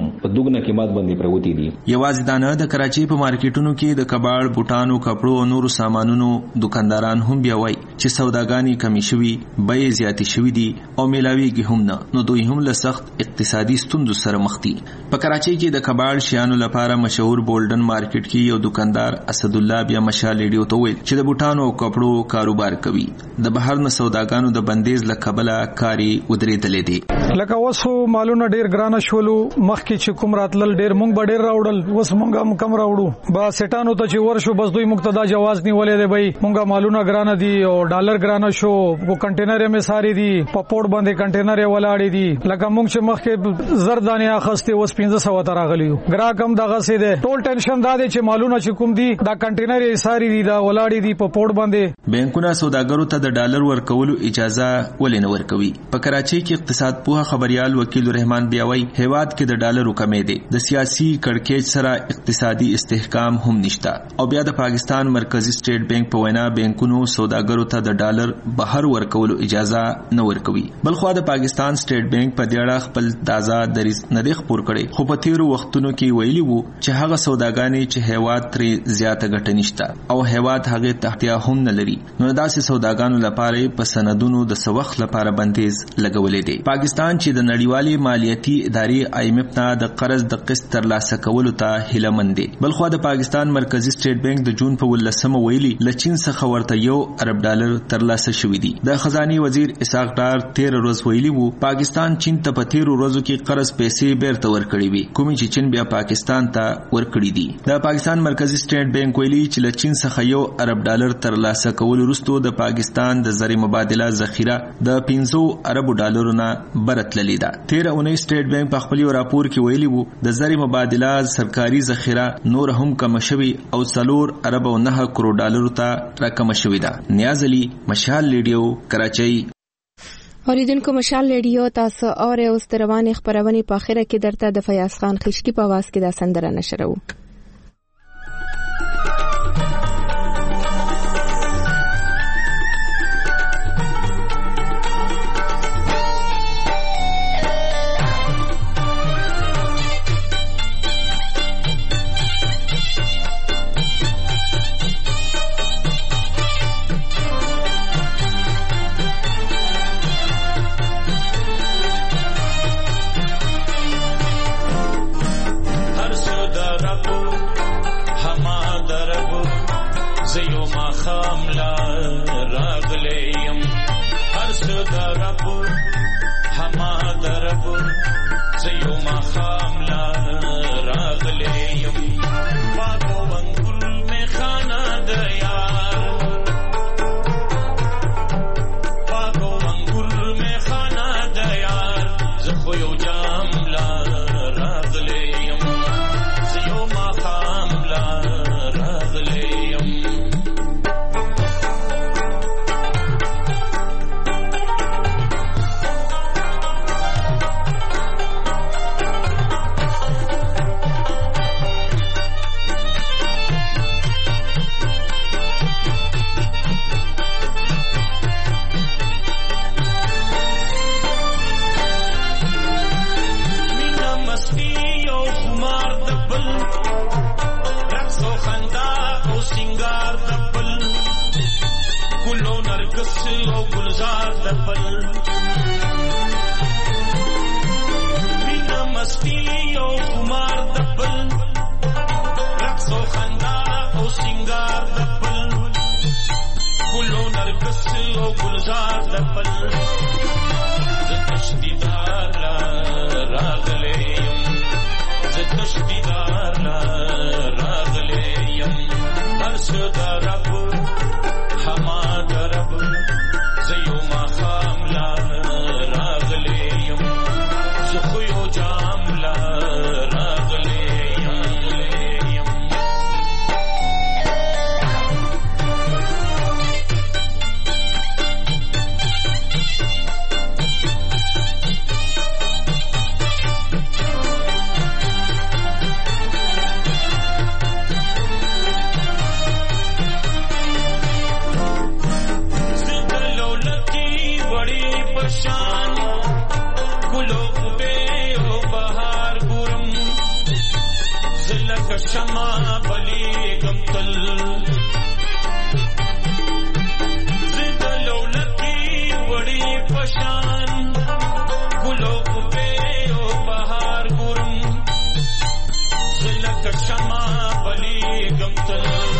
S17: باندې پروتي دي.
S15: یوازې دا نه د کراچي په مارکیټونو کې د کباړ بوټانو کپړو او نورو سامانونو دکانداران هم بیا وایي چې سوداګانی کمی شوي بیې زیاتې شوي دي او ملاویږي هم نه نو دوی هم له سخت اقتصادي ستونزو سره مخ دي. په کراچي کې د کباړ شیانو لپاره مشهور بولډن مارکیټ کې یو دکاندار اسد الله بیا مشال ریډیو ته ویل چې د بوټانو او کپړو کاروبار کوي د بهر نه سوداګانو د بندیز لکبله کاری ودرېدلې دي.
S18: لکه وسو مالونه ډیر ګرانه شولو مخکې چې کوم راتلل ډیر مونږ به ډیر راوړل وس مونږ هم کم راوړو با سټانو ته چې ورشو بس دوی مقتدا جواز نیولې دی بھائی مونږه مالونه ګرانه دي او ډالر ګرانه شو کو کنټینر یې ساري دي په پورت باندې کنټینر یې ولاړې دي لکه مونږ چې مخکې زردانه اخسته وس 1500 تر راغلیو ګراهک هم دغه سي دي ټول ټینشن دا دي چې مالونه چې کوم دي دا کنټینر یې ساري دي دا ولاړې دي په پورت باندې.
S15: بانکونه سوداګرو ته د ډالر ورکولو اجازه ولې نه ورکوي. په کراچي کې اقتصاد پوها خبريال وکیل رحمان بیاوي هیواد کې د ډالرو کمې دي د سیاسي کړکېچ سره اقتصادي استحکام هم نشته او بیا د پاکستان مرکزی سټیټ بانک په وینا بانکونو سوداګرو ته د ډالر بهر ورکولو اجازه نه ورکوي. بلخو د پاکستان سټیټ بانک په دې اړه خپل تازه دریځ نه دی خبر کړي خو په تیرو وختونو کې ویلي وو چې هغه سوداګانې چې هیواد ترې زیاته ګټه نشته او هیواد هغه تحتیا هم نه لري نو داسې سوداګانو لپاره په سندونو د سوخ لپاره بندیز لګولې دي. پاکستان چې د نړیوالې مالیاتي ادارې IMF نه د قرض د قسط ترلاسه کولو ته هیله مند دي. بلخو د پاکستان مرکزی سټیټ بانک د جون په 18 ویلي لچین څخه ورته $1 ارب ترلاسه شوې دي. د خزاني وزیر اسحاق ډار 13 ورځ ویلي وو پاکستان چین ته په 13 ورځو کې قرض پیسې بیرته ورکړي وي کوم چې چین بیا پاکستان ته ورکړي دي. د پاکستان مرکزی سټیټ بانک ویلي چې لچین څخه $1 ارب ترلاسه کول وروسته د پاکستان د زر مبادله ذخیره د $15 ارب نه برتللی ده. 13 اونۍ سټیټ بانک په خپل راپور کې ویلي وو د زر مبادله سرکاري ذخیره نور هم کم شوي او $4 ارب ته راکم شوي ده. نیاز علي مشال ریډیو کراچۍ.
S1: اوریدونکو مشال ریډیو تاسو اور اوس رواني خبرونه په اخره کې درته د فیاض خان خشکی په आवाज کې د سندره نشرو.
S19: Ragale زلک شمع بلیګم تل زد لولکی وړي پشان ګلو په او بهار ګورم زلک شمع بلیګم تل